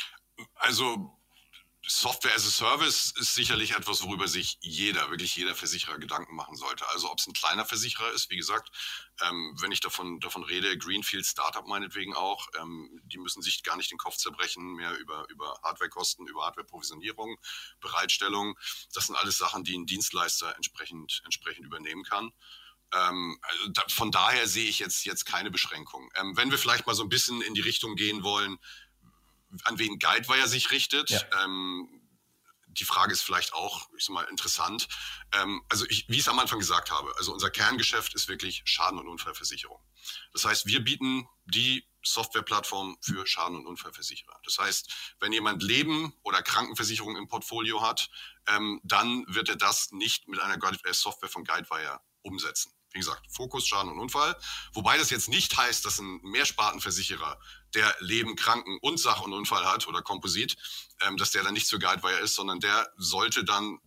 Also Software as a Service ist sicherlich etwas, worüber sich jeder, wirklich jeder Versicherer Gedanken machen sollte. Also ob es ein kleiner Versicherer ist, wie gesagt, ähm, wenn ich davon, davon rede, Greenfield Startup meinetwegen auch, ähm, die müssen sich gar nicht den Kopf zerbrechen mehr über, über Hardwarekosten, über Hardwareprovisionierung, Bereitstellung. Das sind alles Sachen, die ein Dienstleister entsprechend, entsprechend übernehmen kann. Ähm, also da, von daher sehe ich jetzt, jetzt keine Beschränkung. Ähm, wenn wir vielleicht mal so ein bisschen in die Richtung gehen wollen, an wen Guidewire sich richtet. Ja. Ähm, die Frage ist vielleicht auch, ich sag mal, interessant. Ähm, also ich, wie ich es am Anfang gesagt habe, also unser Kerngeschäft ist wirklich Schaden- und Unfallversicherung. Das heißt, wir bieten die Softwareplattform für Schaden- und Unfallversicherer. Das heißt, wenn jemand Leben- oder Krankenversicherung im Portfolio hat, ähm, dann wird er das nicht mit einer Software von Guidewire umsetzen. Wie gesagt, Fokus, Schaden und Unfall. Wobei das jetzt nicht heißt, dass ein Mehrspartenversicherer, der Leben, Kranken und Sach- und Unfall hat oder Komposit, ähm, dass der dann nicht für Guidewire ist, sondern der sollte dann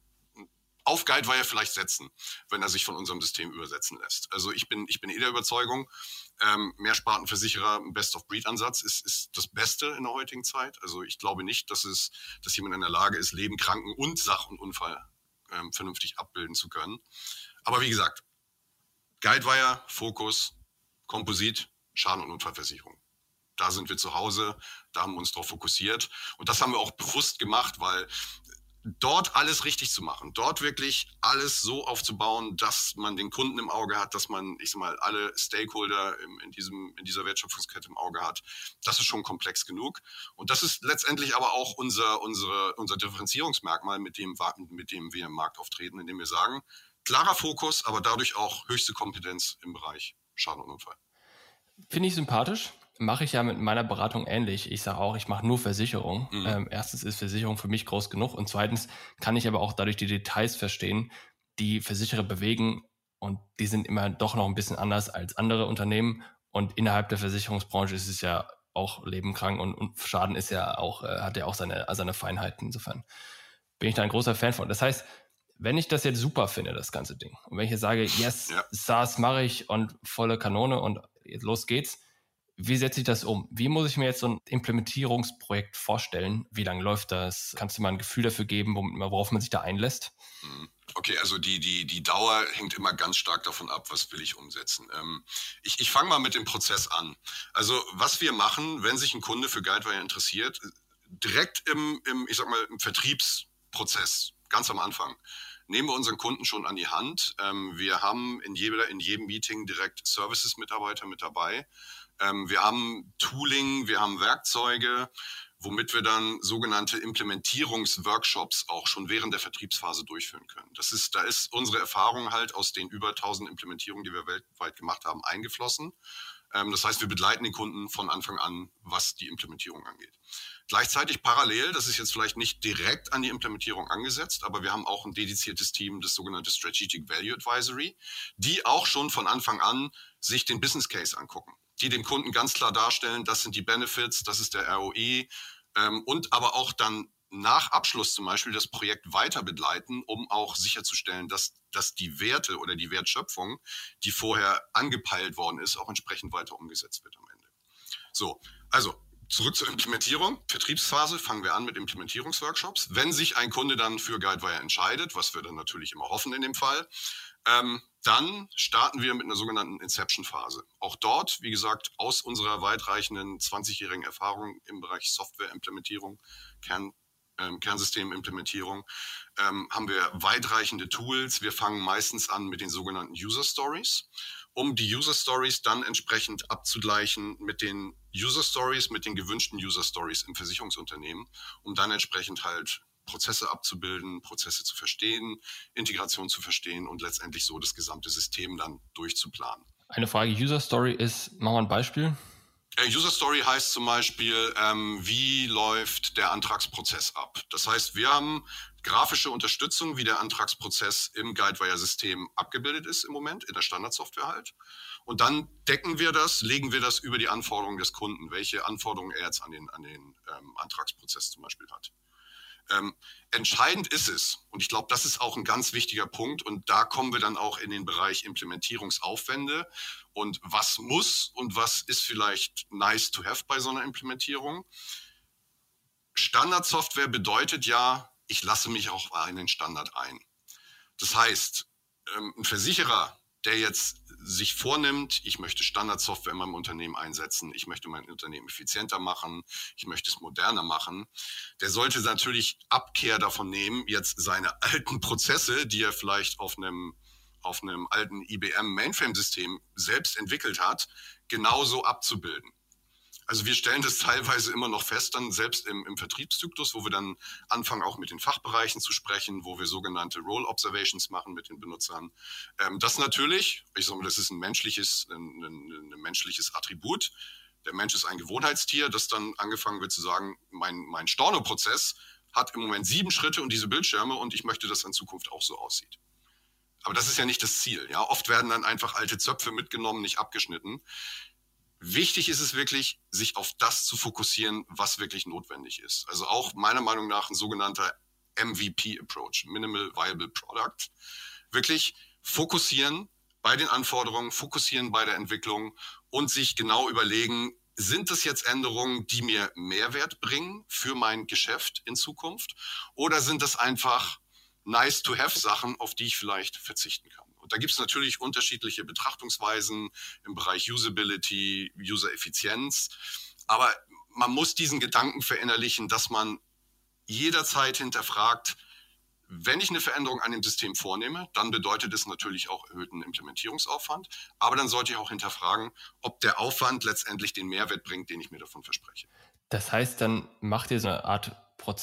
auf Guidewire vielleicht setzen, wenn er sich von unserem System übersetzen lässt. Also ich bin, ich bin eh der Überzeugung, ähm, Mehrspartenversicherer, ein Best-of-Breed-Ansatz ist, ist das Beste in der heutigen Zeit. Also ich glaube nicht, dass es, dass jemand in der Lage ist, Leben, Kranken und Sach- und Unfall ähm, vernünftig abbilden zu können. Aber wie gesagt, Guidewire, Fokus, Komposit, Schaden- und Unfallversicherung. Da sind wir zu Hause, da haben wir uns darauf fokussiert. Und das haben wir auch bewusst gemacht, weil dort alles richtig zu machen, dort wirklich alles so aufzubauen, dass man den Kunden im Auge hat, dass man, ich sag mal, alle Stakeholder in, in, diesem, in dieser Wertschöpfungskette im Auge hat, das ist schon komplex genug. Und das ist letztendlich aber auch unser, unsere, unser Differenzierungsmerkmal, mit dem, mit dem wir im Markt auftreten, indem wir sagen, klarer Fokus, aber dadurch auch höchste Kompetenz im Bereich Schaden und Unfall. Finde ich sympathisch. Mache ich ja mit meiner Beratung ähnlich. Ich sage auch, ich mache nur Versicherung. Mhm. Ähm, erstens ist Versicherung für mich groß genug und zweitens kann ich aber auch dadurch die Details verstehen, die Versicherer bewegen und die sind immer doch noch ein bisschen anders als andere Unternehmen und innerhalb der Versicherungsbranche ist es ja auch Leben, Kranken und, und Schaden ist ja auch, äh, hat ja auch seine, seine Feinheiten. Insofern bin ich da ein großer Fan von. Das heißt, wenn ich das jetzt super finde, das ganze Ding, und wenn ich jetzt sage, yes, ja. SaaS mache ich und volle Kanone und jetzt los geht's, wie setze ich das um? Wie muss ich mir jetzt so ein Implementierungsprojekt vorstellen? Wie lange läuft das? Kannst du mal ein Gefühl dafür geben, worauf man sich da einlässt? Okay, also die, die, die Dauer hängt immer ganz stark davon ab, was will ich umsetzen. Ähm, ich ich fange mal mit dem Prozess an. Also was wir machen, wenn sich ein Kunde für Guidewire interessiert, direkt im, im, ich sag mal, im Vertriebsprozess, ganz am Anfang, nehmen wir unseren Kunden schon an die Hand. Ähm, wir haben in, jeder, in jedem Meeting direkt Services-Mitarbeiter mit dabei. Ähm, wir haben Tooling, wir haben Werkzeuge, womit wir dann sogenannte Implementierungsworkshops auch schon während der Vertriebsphase durchführen können. Das ist, da ist unsere Erfahrung halt aus den über tausend Implementierungen, die wir weltweit gemacht haben, eingeflossen. Ähm, das heißt, wir begleiten den Kunden von Anfang an, was die Implementierung angeht. Gleichzeitig parallel, das ist jetzt vielleicht nicht direkt an die Implementierung angesetzt, aber wir haben auch ein dediziertes Team, das sogenannte Strategic Value Advisory, die auch schon von Anfang an sich den Business Case angucken, die dem Kunden ganz klar darstellen, das sind die Benefits, das ist der R O I ähm, und aber auch dann nach Abschluss zum Beispiel das Projekt weiter begleiten, um auch sicherzustellen, dass, dass die Werte oder die Wertschöpfung, die vorher angepeilt worden ist, auch entsprechend weiter umgesetzt wird am Ende. So, also zurück zur Implementierung. Vertriebsphase fangen wir an mit Implementierungsworkshops. Wenn sich ein Kunde dann für Guidewire entscheidet, was wir dann natürlich immer hoffen in dem Fall, Ähm, dann starten wir mit einer sogenannten Inception-Phase. Auch dort, wie gesagt, aus unserer weitreichenden zwanzigjährigen Erfahrung im Bereich Softwareimplementierung, Kern, ähm, Kernsystemimplementierung, ähm, haben wir weitreichende Tools. Wir fangen meistens an mit den sogenannten User Stories, um die User Stories dann entsprechend abzugleichen mit den User Stories, mit den gewünschten User Stories im Versicherungsunternehmen, um dann entsprechend halt Prozesse abzubilden, Prozesse zu verstehen, Integration zu verstehen und letztendlich so das gesamte System dann durchzuplanen. Eine Frage, User Story ist, machen wir ein Beispiel. User Story heißt zum Beispiel, ähm, wie läuft der Antragsprozess ab? Das heißt, wir haben grafische Unterstützung, wie der Antragsprozess im Guidewire-System abgebildet ist im Moment, in der Standardsoftware halt. Und dann decken wir das, legen wir das über die Anforderungen des Kunden, welche Anforderungen er jetzt an den, an den ähm, Antragsprozess zum Beispiel hat. Ähm, entscheidend ist es, und ich glaube, das ist auch ein ganz wichtiger Punkt, und da kommen wir dann auch in den Bereich Implementierungsaufwände und was muss und was ist vielleicht nice to have bei so einer Implementierung. Standardsoftware bedeutet ja, ich lasse mich auch bei einen Standard ein. Das heißt, ähm, ein Versicherer, der jetzt sich vornimmt, ich möchte Standardsoftware in meinem Unternehmen einsetzen, ich möchte mein Unternehmen effizienter machen, ich möchte es moderner machen, der sollte natürlich Abkehr davon nehmen, jetzt seine alten Prozesse, die er vielleicht auf einem, auf einem alten I B M-Mainframe-System selbst entwickelt hat, genauso abzubilden. Also wir stellen das teilweise immer noch fest, dann selbst im, im Vertriebszyklus, wo wir dann anfangen, auch mit den Fachbereichen zu sprechen, wo wir sogenannte Role Observations machen mit den Benutzern. Ähm, das natürlich, ich sage mal, das ist ein menschliches, ein, ein, ein menschliches Attribut. Der Mensch ist ein Gewohnheitstier, das dann angefangen wird zu sagen, mein, mein Storno-Prozess hat im Moment sieben Schritte und diese Bildschirme und ich möchte, dass es in Zukunft auch so aussieht. Aber das ist ja nicht das Ziel. Ja? Oft werden dann einfach alte Zöpfe mitgenommen, nicht abgeschnitten. Wichtig ist es wirklich, sich auf das zu fokussieren, was wirklich notwendig ist. Also auch meiner Meinung nach ein sogenannter M V P-Approach, Minimal Viable Product. Wirklich fokussieren bei den Anforderungen, fokussieren bei der Entwicklung und sich genau überlegen, sind das jetzt Änderungen, die mir Mehrwert bringen für mein Geschäft in Zukunft? Oder sind das einfach nice-to-have-Sachen, auf die ich vielleicht verzichten kann? Und da gibt es natürlich unterschiedliche Betrachtungsweisen im Bereich Usability, User-Effizienz. Aber man muss diesen Gedanken verinnerlichen, dass man jederzeit hinterfragt, wenn ich eine Veränderung an dem System vornehme, dann bedeutet es natürlich auch erhöhten Implementierungsaufwand. Aber dann sollte ich auch hinterfragen, ob der Aufwand letztendlich den Mehrwert bringt, den ich mir davon verspreche. Das heißt, dann macht ihr so eine Art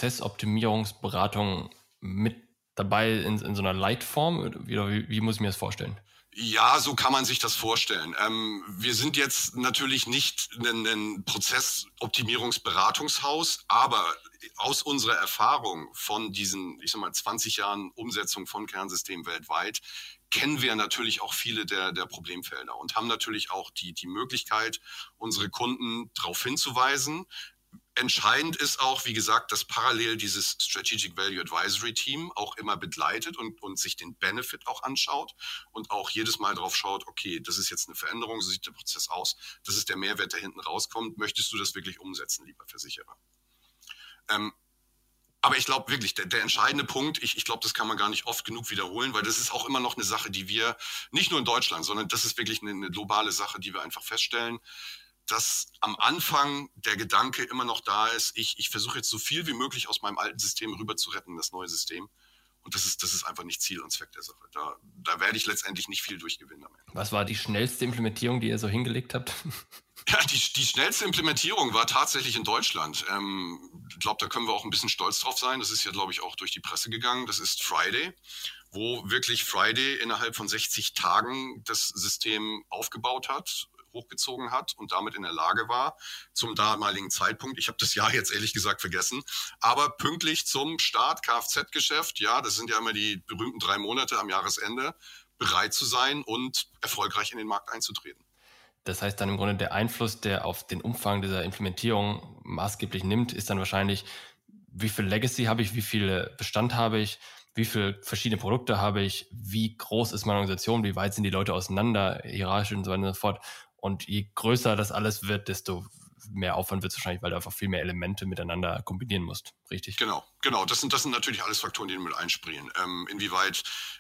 Prozessoptimierungsberatung mit dabei in, in so einer Leitform? Oder wie, wie muss ich mir das vorstellen? Ja, so kann man sich das vorstellen. Ähm, wir sind jetzt natürlich nicht ein, ein Prozessoptimierungsberatungshaus, aber aus unserer Erfahrung von diesen, ich sag mal, zwanzig Jahren Umsetzung von Kernsystemen weltweit, kennen wir natürlich auch viele der, der Problemfelder und haben natürlich auch die, die Möglichkeit, unsere Kunden darauf hinzuweisen. Entscheidend ist auch, wie gesagt, dass parallel dieses Strategic Value Advisory Team auch immer begleitet und, und sich den Benefit auch anschaut und auch jedes Mal drauf schaut, okay, das ist jetzt eine Veränderung, so sieht der Prozess aus, das ist der Mehrwert, der hinten rauskommt, möchtest du das wirklich umsetzen, lieber Versicherer? Ähm, aber ich glaube wirklich, der, der entscheidende Punkt, ich, ich glaube, das kann man gar nicht oft genug wiederholen, weil das ist auch immer noch eine Sache, die wir, nicht nur in Deutschland, sondern das ist wirklich eine, eine globale Sache, die wir einfach feststellen, dass am Anfang der Gedanke immer noch da ist, ich, ich versuche jetzt so viel wie möglich aus meinem alten System rüber zu retten in das neue System. Und das ist, das ist einfach nicht Ziel und Zweck der Sache. Da, da werde ich letztendlich nicht viel durchgewinnen am Ende. Was war die schnellste Implementierung, die ihr so hingelegt habt? Ja, die, die schnellste Implementierung war tatsächlich in Deutschland. Ähm, ich glaube, da können wir auch ein bisschen stolz drauf sein. Das ist ja, glaube ich, auch durch die Presse gegangen. Das ist Friday, wo wirklich Friday innerhalb von sechzig Tagen das System aufgebaut hat, hochgezogen hat und damit in der Lage war, zum damaligen Zeitpunkt, ich habe das Jahr jetzt ehrlich gesagt vergessen, aber pünktlich zum Start Kfz-Geschäft, ja, das sind ja immer die berühmten drei Monate am Jahresende, bereit zu sein und erfolgreich in den Markt einzutreten. Das heißt dann im Grunde, der Einfluss, der auf den Umfang dieser Implementierung maßgeblich nimmt, ist dann wahrscheinlich, wie viel Legacy habe ich, wie viel Bestand habe ich, wie viele verschiedene Produkte habe ich, wie groß ist meine Organisation, wie weit sind die Leute auseinander, hierarchisch und so weiter und so fort. Und je größer das alles wird, desto mehr Aufwand wird es wahrscheinlich, weil du einfach viel mehr Elemente miteinander kombinieren musst, richtig? Genau, genau. Das sind, das sind natürlich alles Faktoren, die mit einspielen. Ähm, inwieweit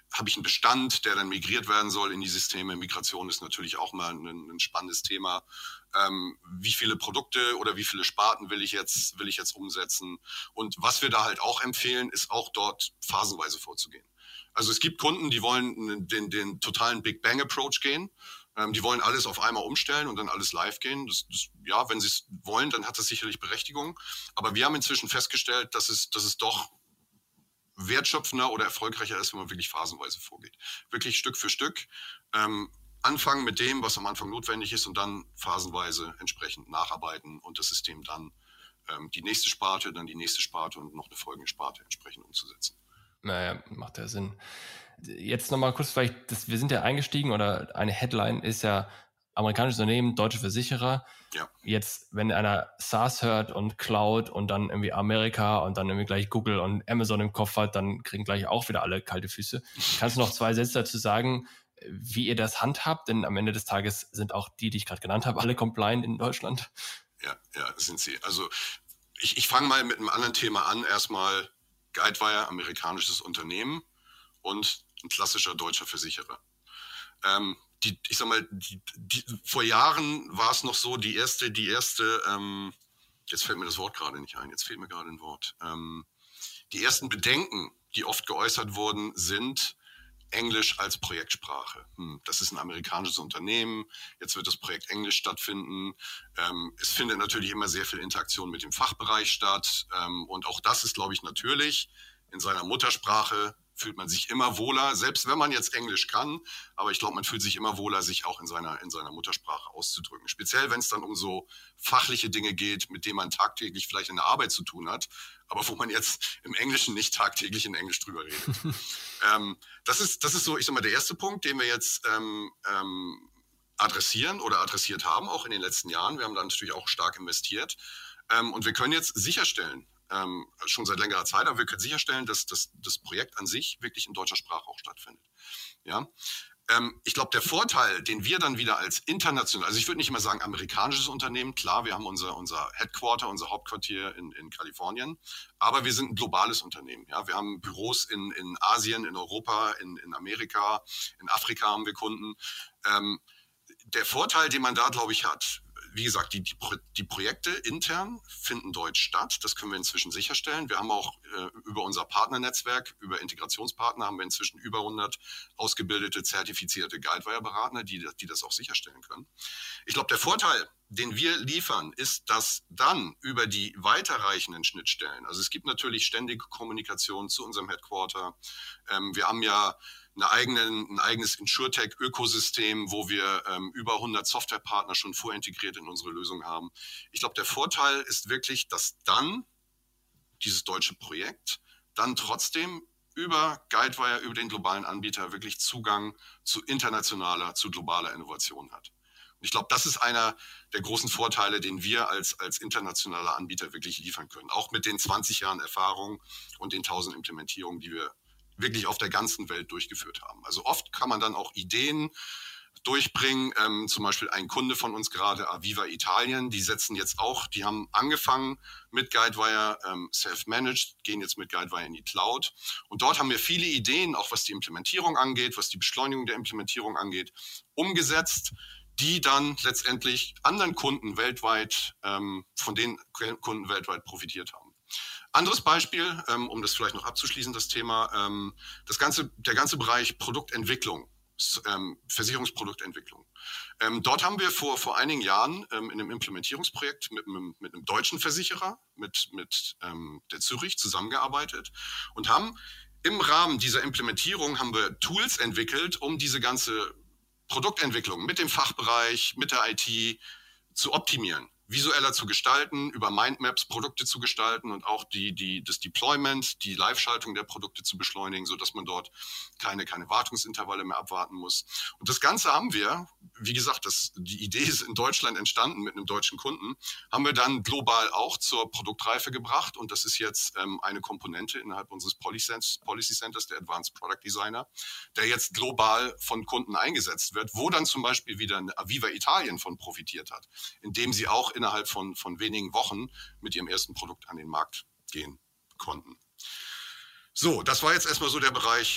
habe ich einen Bestand, der dann migriert werden soll in die Systeme. Migration ist natürlich auch mal ein, ein spannendes Thema. Ähm, wie viele Produkte oder wie viele Sparten will ich jetzt, will ich jetzt umsetzen? Und was wir da halt auch empfehlen, ist auch dort phasenweise vorzugehen. Also es gibt Kunden, die wollen den, den totalen Big Bang Approach gehen. Ähm, die wollen alles auf einmal umstellen und dann alles live gehen. Das, das, ja, wenn sie es wollen, dann hat das sicherlich Berechtigung. Aber wir haben inzwischen festgestellt, dass es, dass es doch wertschöpfender oder erfolgreicher ist, wenn man wirklich phasenweise vorgeht. Wirklich Stück für Stück. Ähm, anfangen mit dem, was am Anfang notwendig ist und dann phasenweise entsprechend nacharbeiten und das System dann ähm, die nächste Sparte, dann die nächste Sparte und noch eine folgende Sparte entsprechend umzusetzen. Naja, macht ja Sinn. Jetzt nochmal kurz vielleicht, das, wir sind ja eingestiegen oder eine Headline ist ja amerikanisches Unternehmen, deutsche Versicherer. Ja. Jetzt, wenn einer SaaS hört und Cloud und dann irgendwie Amerika und dann irgendwie gleich Google und Amazon im Kopf hat, dann kriegen gleich auch wieder alle kalte Füße. Kannst du noch zwei Sätze dazu sagen, wie ihr das handhabt? Denn am Ende des Tages sind auch die, die ich gerade genannt habe, alle compliant in Deutschland. Ja, ja, das sind sie. Also ich, ich fange mal mit einem anderen Thema an. Erstmal Guidewire, amerikanisches Unternehmen und ein klassischer deutscher Versicherer. Ähm, die, ich sag mal, die, die, vor Jahren war es noch so, die erste, die erste, ähm, jetzt fällt mir das Wort gerade nicht ein, jetzt fehlt mir gerade ein Wort. Ähm, die ersten Bedenken, die oft geäußert wurden, sind Englisch als Projektsprache. Hm, das ist ein amerikanisches Unternehmen, jetzt wird das Projekt Englisch stattfinden. Ähm, es findet natürlich immer sehr viel Interaktion mit dem Fachbereich statt. Ähm, und auch das ist, glaube ich, natürlich. In seiner Muttersprache fühlt man sich immer wohler, selbst wenn man jetzt Englisch kann. Aber ich glaube, man fühlt sich immer wohler, sich auch in seiner, in seiner Muttersprache auszudrücken. Speziell, wenn es dann um so fachliche Dinge geht, mit denen man tagtäglich vielleicht in der Arbeit zu tun hat, aber wo man jetzt im Englischen nicht tagtäglich in Englisch drüber redet. ähm, das ist, das ist so, ich sag mal, der erste Punkt, den wir jetzt ähm, ähm, adressieren oder adressiert haben, auch in den letzten Jahren. Wir haben da natürlich auch stark investiert. Ähm, und wir können jetzt sicherstellen, ähm, schon seit längerer Zeit, aber wir können sicherstellen, dass, dass das Projekt an sich wirklich in deutscher Sprache auch stattfindet. Ja? Ähm, ich glaube, der Vorteil, den wir dann wieder als international, also ich würde nicht immer sagen amerikanisches Unternehmen, klar, wir haben unser, unser Headquarter, unser Hauptquartier in, in Kalifornien, aber wir sind ein globales Unternehmen. Ja? Wir haben Büros in, in Asien, in Europa, in, in Amerika, in Afrika haben wir Kunden. Ähm, der Vorteil, den man da, glaube ich, hat, wie gesagt, die, die, die Projekte intern finden deutsch statt. Das können wir inzwischen sicherstellen. Wir haben auch äh, über unser Partnernetzwerk, über Integrationspartner, haben wir inzwischen über hundert ausgebildete, zertifizierte Guidewire-Berater, die, die das auch sicherstellen können. Ich glaube, der Vorteil, den wir liefern, ist, dass dann über die weiterreichenden Schnittstellen, also es gibt natürlich ständige Kommunikation zu unserem Headquarter. Ähm, wir haben ja Eine eigene, ein eigenes InsurTech-Ökosystem, wo wir ähm, über hundert Softwarepartner schon vorintegriert in unsere Lösung haben. Ich glaube, der Vorteil ist wirklich, dass dann dieses deutsche Projekt dann trotzdem über Guidewire, über den globalen Anbieter wirklich Zugang zu internationaler, zu globaler Innovation hat. Und ich glaube, das ist einer der großen Vorteile, den wir als, als internationaler Anbieter wirklich liefern können. Auch mit den zwanzig Jahren Erfahrung und den tausend Implementierungen, die wir wirklich auf der ganzen Welt durchgeführt haben. Also oft kann man dann auch Ideen durchbringen. Ähm, zum Beispiel ein Kunde von uns gerade, Aviva Italien, die setzen jetzt auch, die haben angefangen mit Guidewire ähm, self-managed, gehen jetzt mit Guidewire in die Cloud. Und dort haben wir viele Ideen, auch was die Implementierung angeht, was die Beschleunigung der Implementierung angeht, umgesetzt, die dann letztendlich anderen Kunden weltweit, ähm, von den Kunden weltweit profitiert haben. Anderes Beispiel, ähm, um das vielleicht noch abzuschließen, das Thema, ähm, das ganze, der ganze Bereich Produktentwicklung, ähm, Versicherungsproduktentwicklung. Ähm, dort haben wir vor, vor einigen Jahren ähm, in einem Implementierungsprojekt mit, mit, mit einem deutschen Versicherer, mit, mit ähm, der Zürich zusammengearbeitet und haben im Rahmen dieser Implementierung haben wir Tools entwickelt, um diese ganze Produktentwicklung mit dem Fachbereich, mit der I T zu optimieren, visueller zu gestalten, über Mindmaps Produkte zu gestalten und auch die, die, das Deployment, die Live-Schaltung der Produkte zu beschleunigen, sodass man dort keine, keine Wartungsintervalle mehr abwarten muss. Und das Ganze haben wir, wie gesagt, das, die Idee ist in Deutschland entstanden mit einem deutschen Kunden, haben wir dann global auch zur Produktreife gebracht und das ist jetzt ähm, eine Komponente innerhalb unseres Policy Centers, der Advanced Product Designer, der jetzt global von Kunden eingesetzt wird, wo dann zum Beispiel wieder eine Aviva Italien von profitiert hat, indem sie auch innerhalb von, von wenigen Wochen mit ihrem ersten Produkt an den Markt gehen konnten. So, das war jetzt erstmal so der Bereich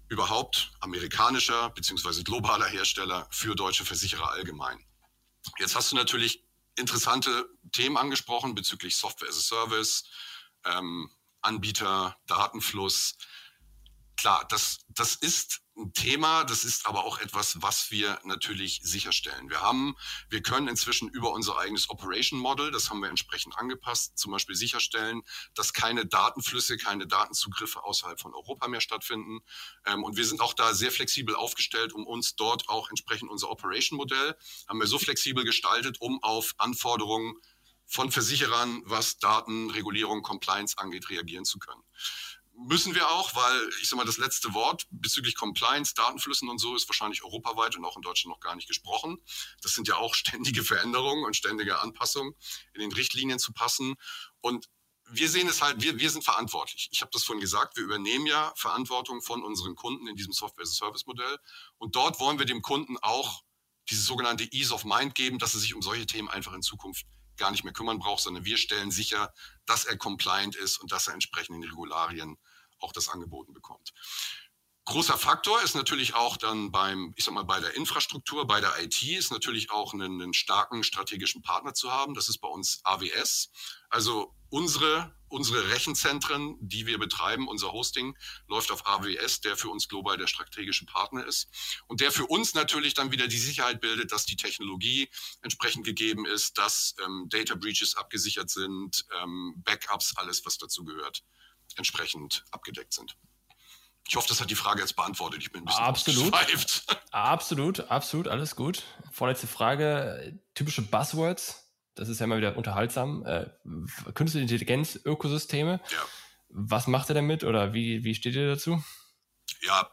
überhaupt amerikanischer bzw. globaler Hersteller für deutsche Versicherer allgemein. Jetzt hast du natürlich interessante Themen angesprochen bezüglich Software as a Service, ähm, Anbieter, Datenfluss. Klar, das, das ist ein Thema, das ist aber auch etwas, was wir natürlich sicherstellen. Wir haben, wir können inzwischen über unser eigenes Operation Model, das haben wir entsprechend angepasst, zum Beispiel sicherstellen, dass keine Datenflüsse, keine Datenzugriffe außerhalb von Europa mehr stattfinden. Ähm, und wir sind auch da sehr flexibel aufgestellt, um uns dort auch entsprechend unser Operation Modell, haben wir so flexibel gestaltet, um auf Anforderungen von Versicherern, was Datenregulierung, Compliance angeht, reagieren zu können. Müssen wir auch, weil ich sag mal, das letzte Wort bezüglich Compliance, Datenflüssen und so ist wahrscheinlich europaweit und auch in Deutschland noch gar nicht gesprochen. Das sind ja auch ständige Veränderungen und ständige Anpassungen in den Richtlinien zu passen. Und wir sehen es halt, wir, wir sind verantwortlich. Ich habe das vorhin gesagt, wir übernehmen ja Verantwortung von unseren Kunden in diesem Software-as-a-Service-Modell. Und dort wollen wir dem Kunden auch dieses sogenannte Ease of Mind geben, dass er sich um solche Themen einfach in Zukunft gar nicht mehr kümmern braucht, sondern wir stellen sicher, dass er compliant ist und dass er entsprechend in den Regularien auch das angeboten bekommt. Großer Faktor ist natürlich auch dann beim, ich sag mal, bei der Infrastruktur, bei der I T ist natürlich auch einen, einen starken strategischen Partner zu haben. Das ist bei uns A W S. Also unsere, unsere Rechenzentren, die wir betreiben, unser Hosting läuft auf A W S, der für uns global der strategische Partner ist und der für uns natürlich dann wieder die Sicherheit bildet, dass die Technologie entsprechend gegeben ist, dass ähm, Data Breaches abgesichert sind, ähm, Backups, alles was dazu gehört, entsprechend abgedeckt sind. Ich hoffe, das hat die Frage jetzt beantwortet. Ich bin ein bisschen absolut, absolut, absolut, alles gut. Vorletzte Frage, typische Buzzwords, das ist ja immer wieder unterhaltsam. Äh, Künstliche Intelligenz, Ökosysteme, ja. Was macht ihr damit oder wie, wie steht ihr dazu? Ja,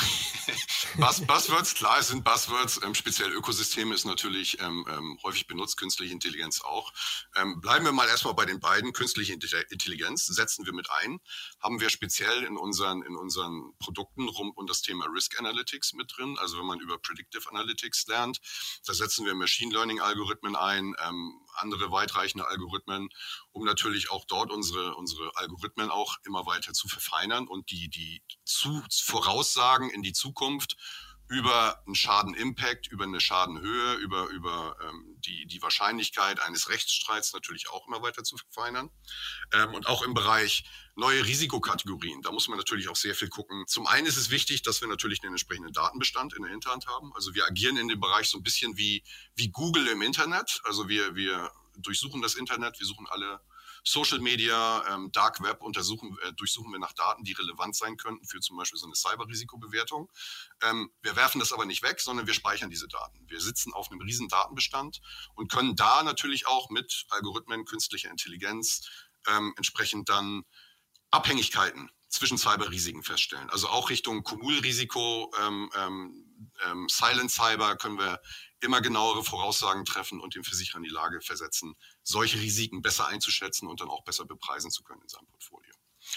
Buzz, Buzzwords, klar, es sind Buzzwords, ähm, speziell Ökosysteme ist natürlich ähm, ähm, häufig benutzt, künstliche Intelligenz auch. Ähm, bleiben wir mal erstmal bei den beiden. Künstliche Intelligenz setzen wir mit ein, haben wir speziell in unseren, in unseren Produkten rund um das Thema Risk Analytics mit drin. Also wenn man über Predictive Analytics lernt, da setzen wir Machine Learning Algorithmen ein, ähm, andere weitreichende Algorithmen, um natürlich auch dort unsere, unsere Algorithmen auch immer weiter zu verfeinern und die, die zu, Voraussagen in die Zukunft über einen Schaden-Impact, über eine Schadenhöhe, über, über ähm, die, die Wahrscheinlichkeit eines Rechtsstreits natürlich auch immer weiter zu verfeinern. Ähm, und auch im Bereich neue Risikokategorien, da muss man natürlich auch sehr viel gucken. Zum einen ist es wichtig, dass wir natürlich einen entsprechenden Datenbestand in der Hinterhand haben. Also wir agieren in dem Bereich so ein bisschen wie, wie Google im Internet. Also wir, wir durchsuchen das Internet, wir suchen alle Social Media, ähm, Dark Web untersuchen, äh, durchsuchen wir nach Daten, die relevant sein könnten für zum Beispiel so eine Cyberrisikobewertung. Ähm, wir werfen das aber nicht weg, sondern wir speichern diese Daten. Wir sitzen auf einem riesen Datenbestand und können da natürlich auch mit Algorithmen, künstlicher Intelligenz ähm, entsprechend dann Abhängigkeiten zwischen Cyberrisiken feststellen. Also auch Richtung Cumulrisiko, ähm, ähm, Silent Cyber können wir immer genauere Voraussagen treffen und dem Versicherer in die Lage versetzen, solche Risiken besser einzuschätzen und dann auch besser bepreisen zu können in seinem Portfolio.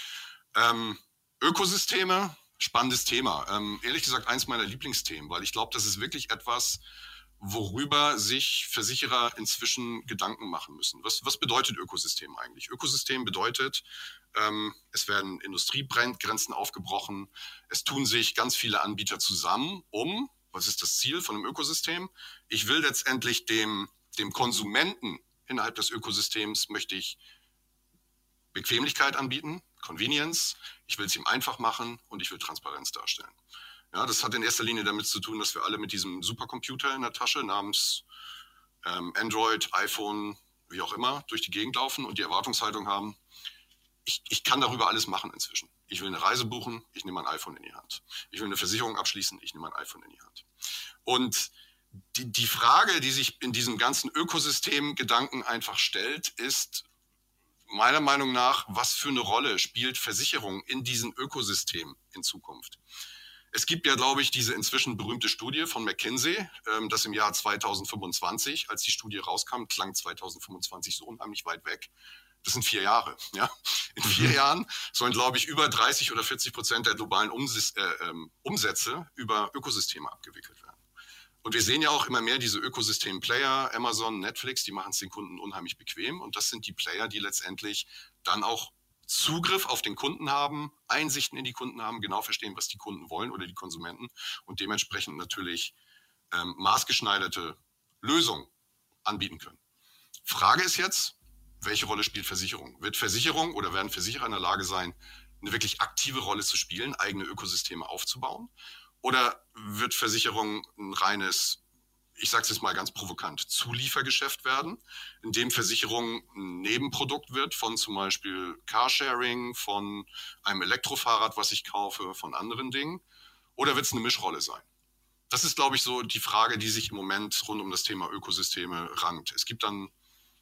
Ähm, Ökosysteme, spannendes Thema. Ähm, ehrlich gesagt, eins meiner Lieblingsthemen, weil ich glaube, das ist wirklich etwas, worüber sich Versicherer inzwischen Gedanken machen müssen. Was, was bedeutet Ökosystem eigentlich? Ökosystem bedeutet, ähm, es werden Industriegrenzen aufgebrochen, es tun sich ganz viele Anbieter zusammen, um, was ist das Ziel von einem Ökosystem? Ich will letztendlich dem, dem Konsumenten innerhalb des Ökosystems, möchte ich Bequemlichkeit anbieten, Convenience, ich will es ihm einfach machen und ich will Transparenz darstellen. Ja, das hat in erster Linie damit zu tun, dass wir alle mit diesem Supercomputer in der Tasche namens ähm, Android, iPhone, wie auch immer, durch die Gegend laufen und die Erwartungshaltung haben, ich, ich kann darüber alles machen inzwischen. Ich will eine Reise buchen, ich nehme mein iPhone in die Hand. Ich will eine Versicherung abschließen, ich nehme mein iPhone in die Hand. Und die, die Frage, die sich in diesem ganzen Ökosystem-Gedanken einfach stellt, ist meiner Meinung nach, was für eine Rolle spielt Versicherung in diesem Ökosystem in Zukunft? Es gibt ja, glaube ich, diese inzwischen berühmte Studie von McKinsey, ähm, dass im Jahr zweitausendfünfundzwanzig, als die Studie rauskam, klang zweitausendfünfundzwanzig so unheimlich weit weg. Das sind vier Jahre. Ja? In vier mhm. Jahren sollen, glaube ich, über dreißig oder vierzig Prozent der globalen Ums- äh, ähm, Umsätze über Ökosysteme abgewickelt werden. Und wir sehen ja auch immer mehr diese Ökosystem-Player, Amazon, Netflix, die machen es den Kunden unheimlich bequem. Und das sind die Player, die letztendlich dann auch Zugriff auf den Kunden haben, Einsichten in die Kunden haben, genau verstehen, was die Kunden wollen oder die Konsumenten und dementsprechend natürlich ähm, maßgeschneiderte Lösungen anbieten können. Frage ist jetzt, welche Rolle spielt Versicherung? Wird Versicherung oder werden Versicherer in der Lage sein, eine wirklich aktive Rolle zu spielen, eigene Ökosysteme aufzubauen? Oder wird Versicherung ein reines, ich sage es jetzt mal ganz provokant, Zuliefergeschäft werden, in dem Versicherung ein Nebenprodukt wird von zum Beispiel Carsharing, von einem Elektrofahrrad, was ich kaufe, von anderen Dingen? Oder wird es eine Mischrolle sein? Das ist, glaube ich, so die Frage, die sich im Moment rund um das Thema Ökosysteme rankt. Es gibt dann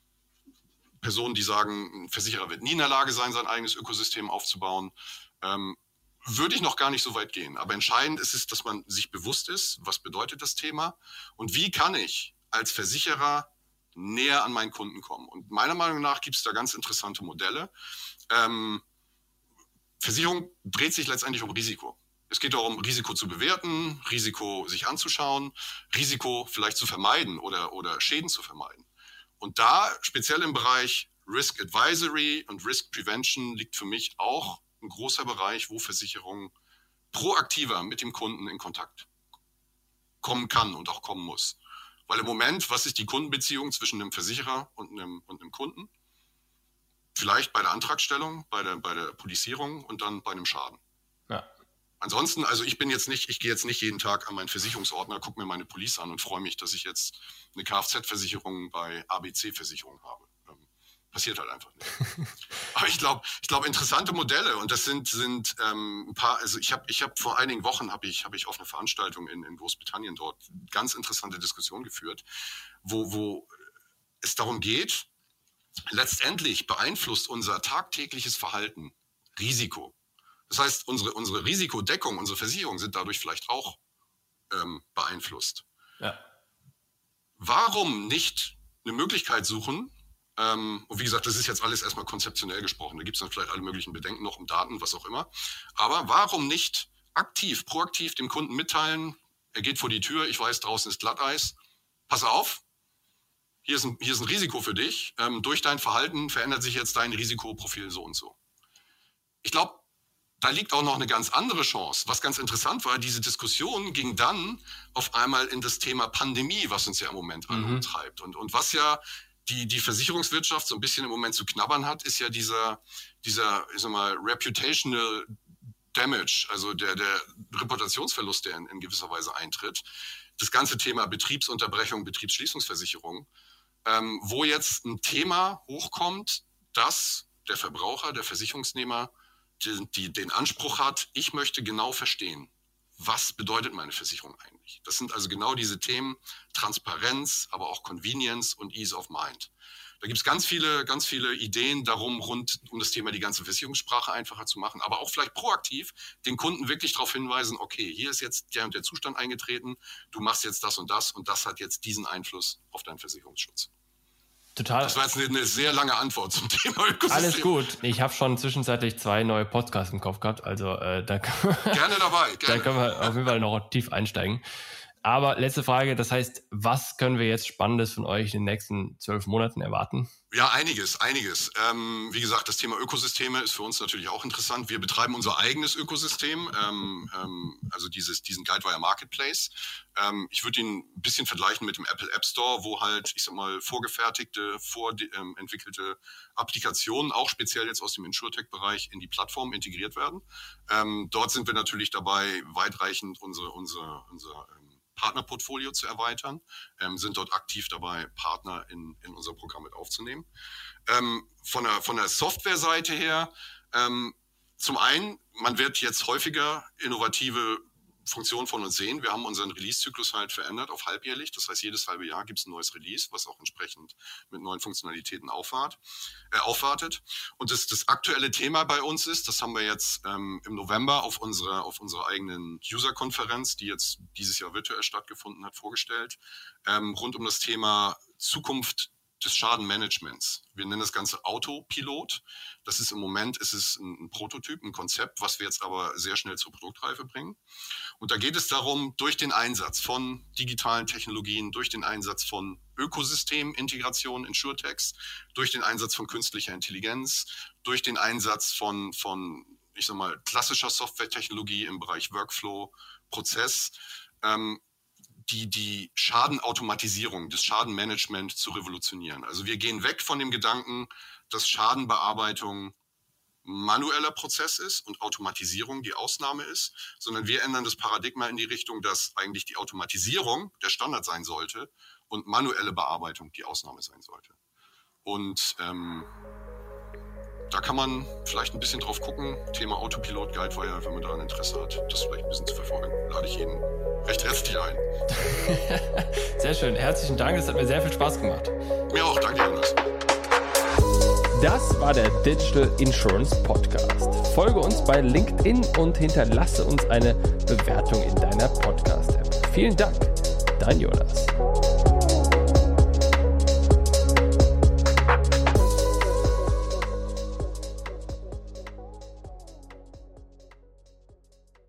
Personen, die sagen, ein Versicherer wird nie in der Lage sein, sein eigenes Ökosystem aufzubauen. Ähm, würde ich noch gar nicht so weit gehen. Aber entscheidend ist es, dass man sich bewusst ist, was bedeutet das Thema und wie kann ich als Versicherer näher an meinen Kunden kommen. Und meiner Meinung nach gibt es da ganz interessante Modelle. Ähm, Versicherung dreht sich letztendlich um Risiko. Es geht darum, Risiko zu bewerten, Risiko sich anzuschauen, Risiko vielleicht zu vermeiden oder, oder Schäden zu vermeiden. Und da, speziell im Bereich Risk Advisory und Risk Prevention, liegt für mich auch ein großer Bereich, wo Versicherung proaktiver mit dem Kunden in Kontakt kommen kann und auch kommen muss. Weil im Moment, was ist die Kundenbeziehung zwischen einem Versicherer und einem, und einem Kunden? Vielleicht bei der Antragstellung, bei der, bei der Polizierung und dann bei einem Schaden. Ja. Ansonsten, also ich bin jetzt nicht, ich gehe jetzt nicht jeden Tag an meinen Versicherungsordner, gucke mir meine Police an und freue mich, dass ich jetzt eine Kfz-Versicherung bei A B C-Versicherung habe. Ähm, passiert halt einfach nicht. Aber ich glaube, ich glaube interessante Modelle und das sind sind ähm, ein paar. Also ich habe ich habe vor einigen Wochen habe ich habe ich auf einer Veranstaltung in, in Großbritannien dort ganz interessante Diskussion geführt, wo wo es darum geht, letztendlich beeinflusst unser tagtägliches Verhalten Risiko. Das heißt, unsere, unsere Risikodeckung, unsere Versicherungen sind dadurch vielleicht auch ähm, beeinflusst. Ja. Warum nicht eine Möglichkeit suchen, ähm, und wie gesagt, das ist jetzt alles erstmal konzeptionell gesprochen, da gibt es dann vielleicht alle möglichen Bedenken noch um Daten, was auch immer, aber warum nicht aktiv, proaktiv dem Kunden mitteilen, er geht vor die Tür, ich weiß, draußen ist Glatteis, pass auf, hier ist ein, hier ist ein Risiko für dich, ähm, durch dein Verhalten verändert sich jetzt dein Risikoprofil so und so. Ich glaube, da liegt auch noch eine ganz andere Chance. Was ganz interessant war, diese Diskussion ging dann auf einmal in das Thema Pandemie, was uns ja im Moment alle Mhm. umtreibt. Und, und was ja die, die Versicherungswirtschaft so ein bisschen im Moment zu knabbern hat, ist ja dieser, dieser ich sag mal, reputational damage, also der, der Reputationsverlust, der in, in gewisser Weise eintritt. Das ganze Thema Betriebsunterbrechung, Betriebsschließungsversicherung, ähm, wo jetzt ein Thema hochkommt, dass der Verbraucher, der Versicherungsnehmer Die, die den Anspruch hat, ich möchte genau verstehen, was bedeutet meine Versicherung eigentlich. Das sind also genau diese Themen, Transparenz, aber auch Convenience und Ease of Mind. Da gibt es ganz viele, ganz viele Ideen darum, rund um das Thema die ganze Versicherungssprache einfacher zu machen, aber auch vielleicht proaktiv den Kunden wirklich darauf hinweisen, okay, hier ist jetzt der und der Zustand eingetreten, du machst jetzt das und das und das hat jetzt diesen Einfluss auf deinen Versicherungsschutz. Total. Das war jetzt eine, eine sehr lange Antwort zum Thema Ökosystem. Alles gut. Ich habe schon zwischenzeitlich zwei neue Podcasts im Kopf gehabt, also äh, da, gerne dabei. Gerne. Da können wir auf jeden Fall noch tief einsteigen. Aber letzte Frage, das heißt, was können wir jetzt Spannendes von euch in den nächsten zwölf Monaten erwarten? Ja, einiges, einiges. Ähm, wie gesagt, das Thema Ökosysteme ist für uns natürlich auch interessant. Wir betreiben unser eigenes Ökosystem, ähm, ähm, also dieses, diesen Guidewire Marketplace. Ähm, ich würde ihn ein bisschen vergleichen mit dem Apple App Store, wo halt, ich sag mal, vorgefertigte, vorentwickelte Applikationen, auch speziell jetzt aus dem InsurTech-Bereich, in die Plattform integriert werden. Ähm, dort sind wir natürlich dabei, weitreichend unsere, unsere, unser ähm, Partnerportfolio zu erweitern, ähm, sind dort aktiv dabei, Partner in, in unser Programm mit aufzunehmen. Ähm, von der, von der Software-Seite her, ähm, zum einen, man wird jetzt häufiger innovative Funktionen von uns sehen. Wir haben unseren Release-Zyklus halt verändert auf halbjährlich. Das heißt, jedes halbe Jahr gibt es ein neues Release, was auch entsprechend mit neuen Funktionalitäten auffahrt, äh, aufwartet. Und das, das aktuelle Thema bei uns ist, das haben wir jetzt ähm, im November auf unserer, auf unserer eigenen User-Konferenz, die jetzt dieses Jahr virtuell stattgefunden hat, vorgestellt, ähm, rund um das Thema Zukunft des Schadenmanagements. Wir nennen das Ganze Autopilot. Das ist im Moment, ist es ein, ein Prototyp, ein Konzept, was wir jetzt aber sehr schnell zur Produktreife bringen. Und da geht es darum, durch den Einsatz von digitalen Technologien, durch den Einsatz von Ökosystemintegration, Insurtechs, durch den Einsatz von künstlicher Intelligenz, durch den Einsatz von, von ich sag mal, klassischer Softwaretechnologie im Bereich Workflow, Prozess, ähm, die, die Schadenautomatisierung, das Schadenmanagement zu revolutionieren. Also wir gehen weg von dem Gedanken, dass Schadenbearbeitung manueller Prozess ist und Automatisierung die Ausnahme ist, sondern wir ändern das Paradigma in die Richtung, dass eigentlich die Automatisierung der Standard sein sollte und manuelle Bearbeitung die Ausnahme sein sollte. Und ähm, da kann man vielleicht ein bisschen drauf gucken. Thema Autopilot Guidewire, wenn man daran Interesse hat, das vielleicht ein bisschen zu verfolgen. Lade ich jeden recht herzlich ein. Sehr schön, herzlichen Dank, es hat mir sehr viel Spaß gemacht. Mir auch, danke Jonas. Das war der Digital Insurance Podcast. Folge uns bei LinkedIn und hinterlasse uns eine Bewertung in deiner Podcast-App. Vielen Dank, dein Jonas.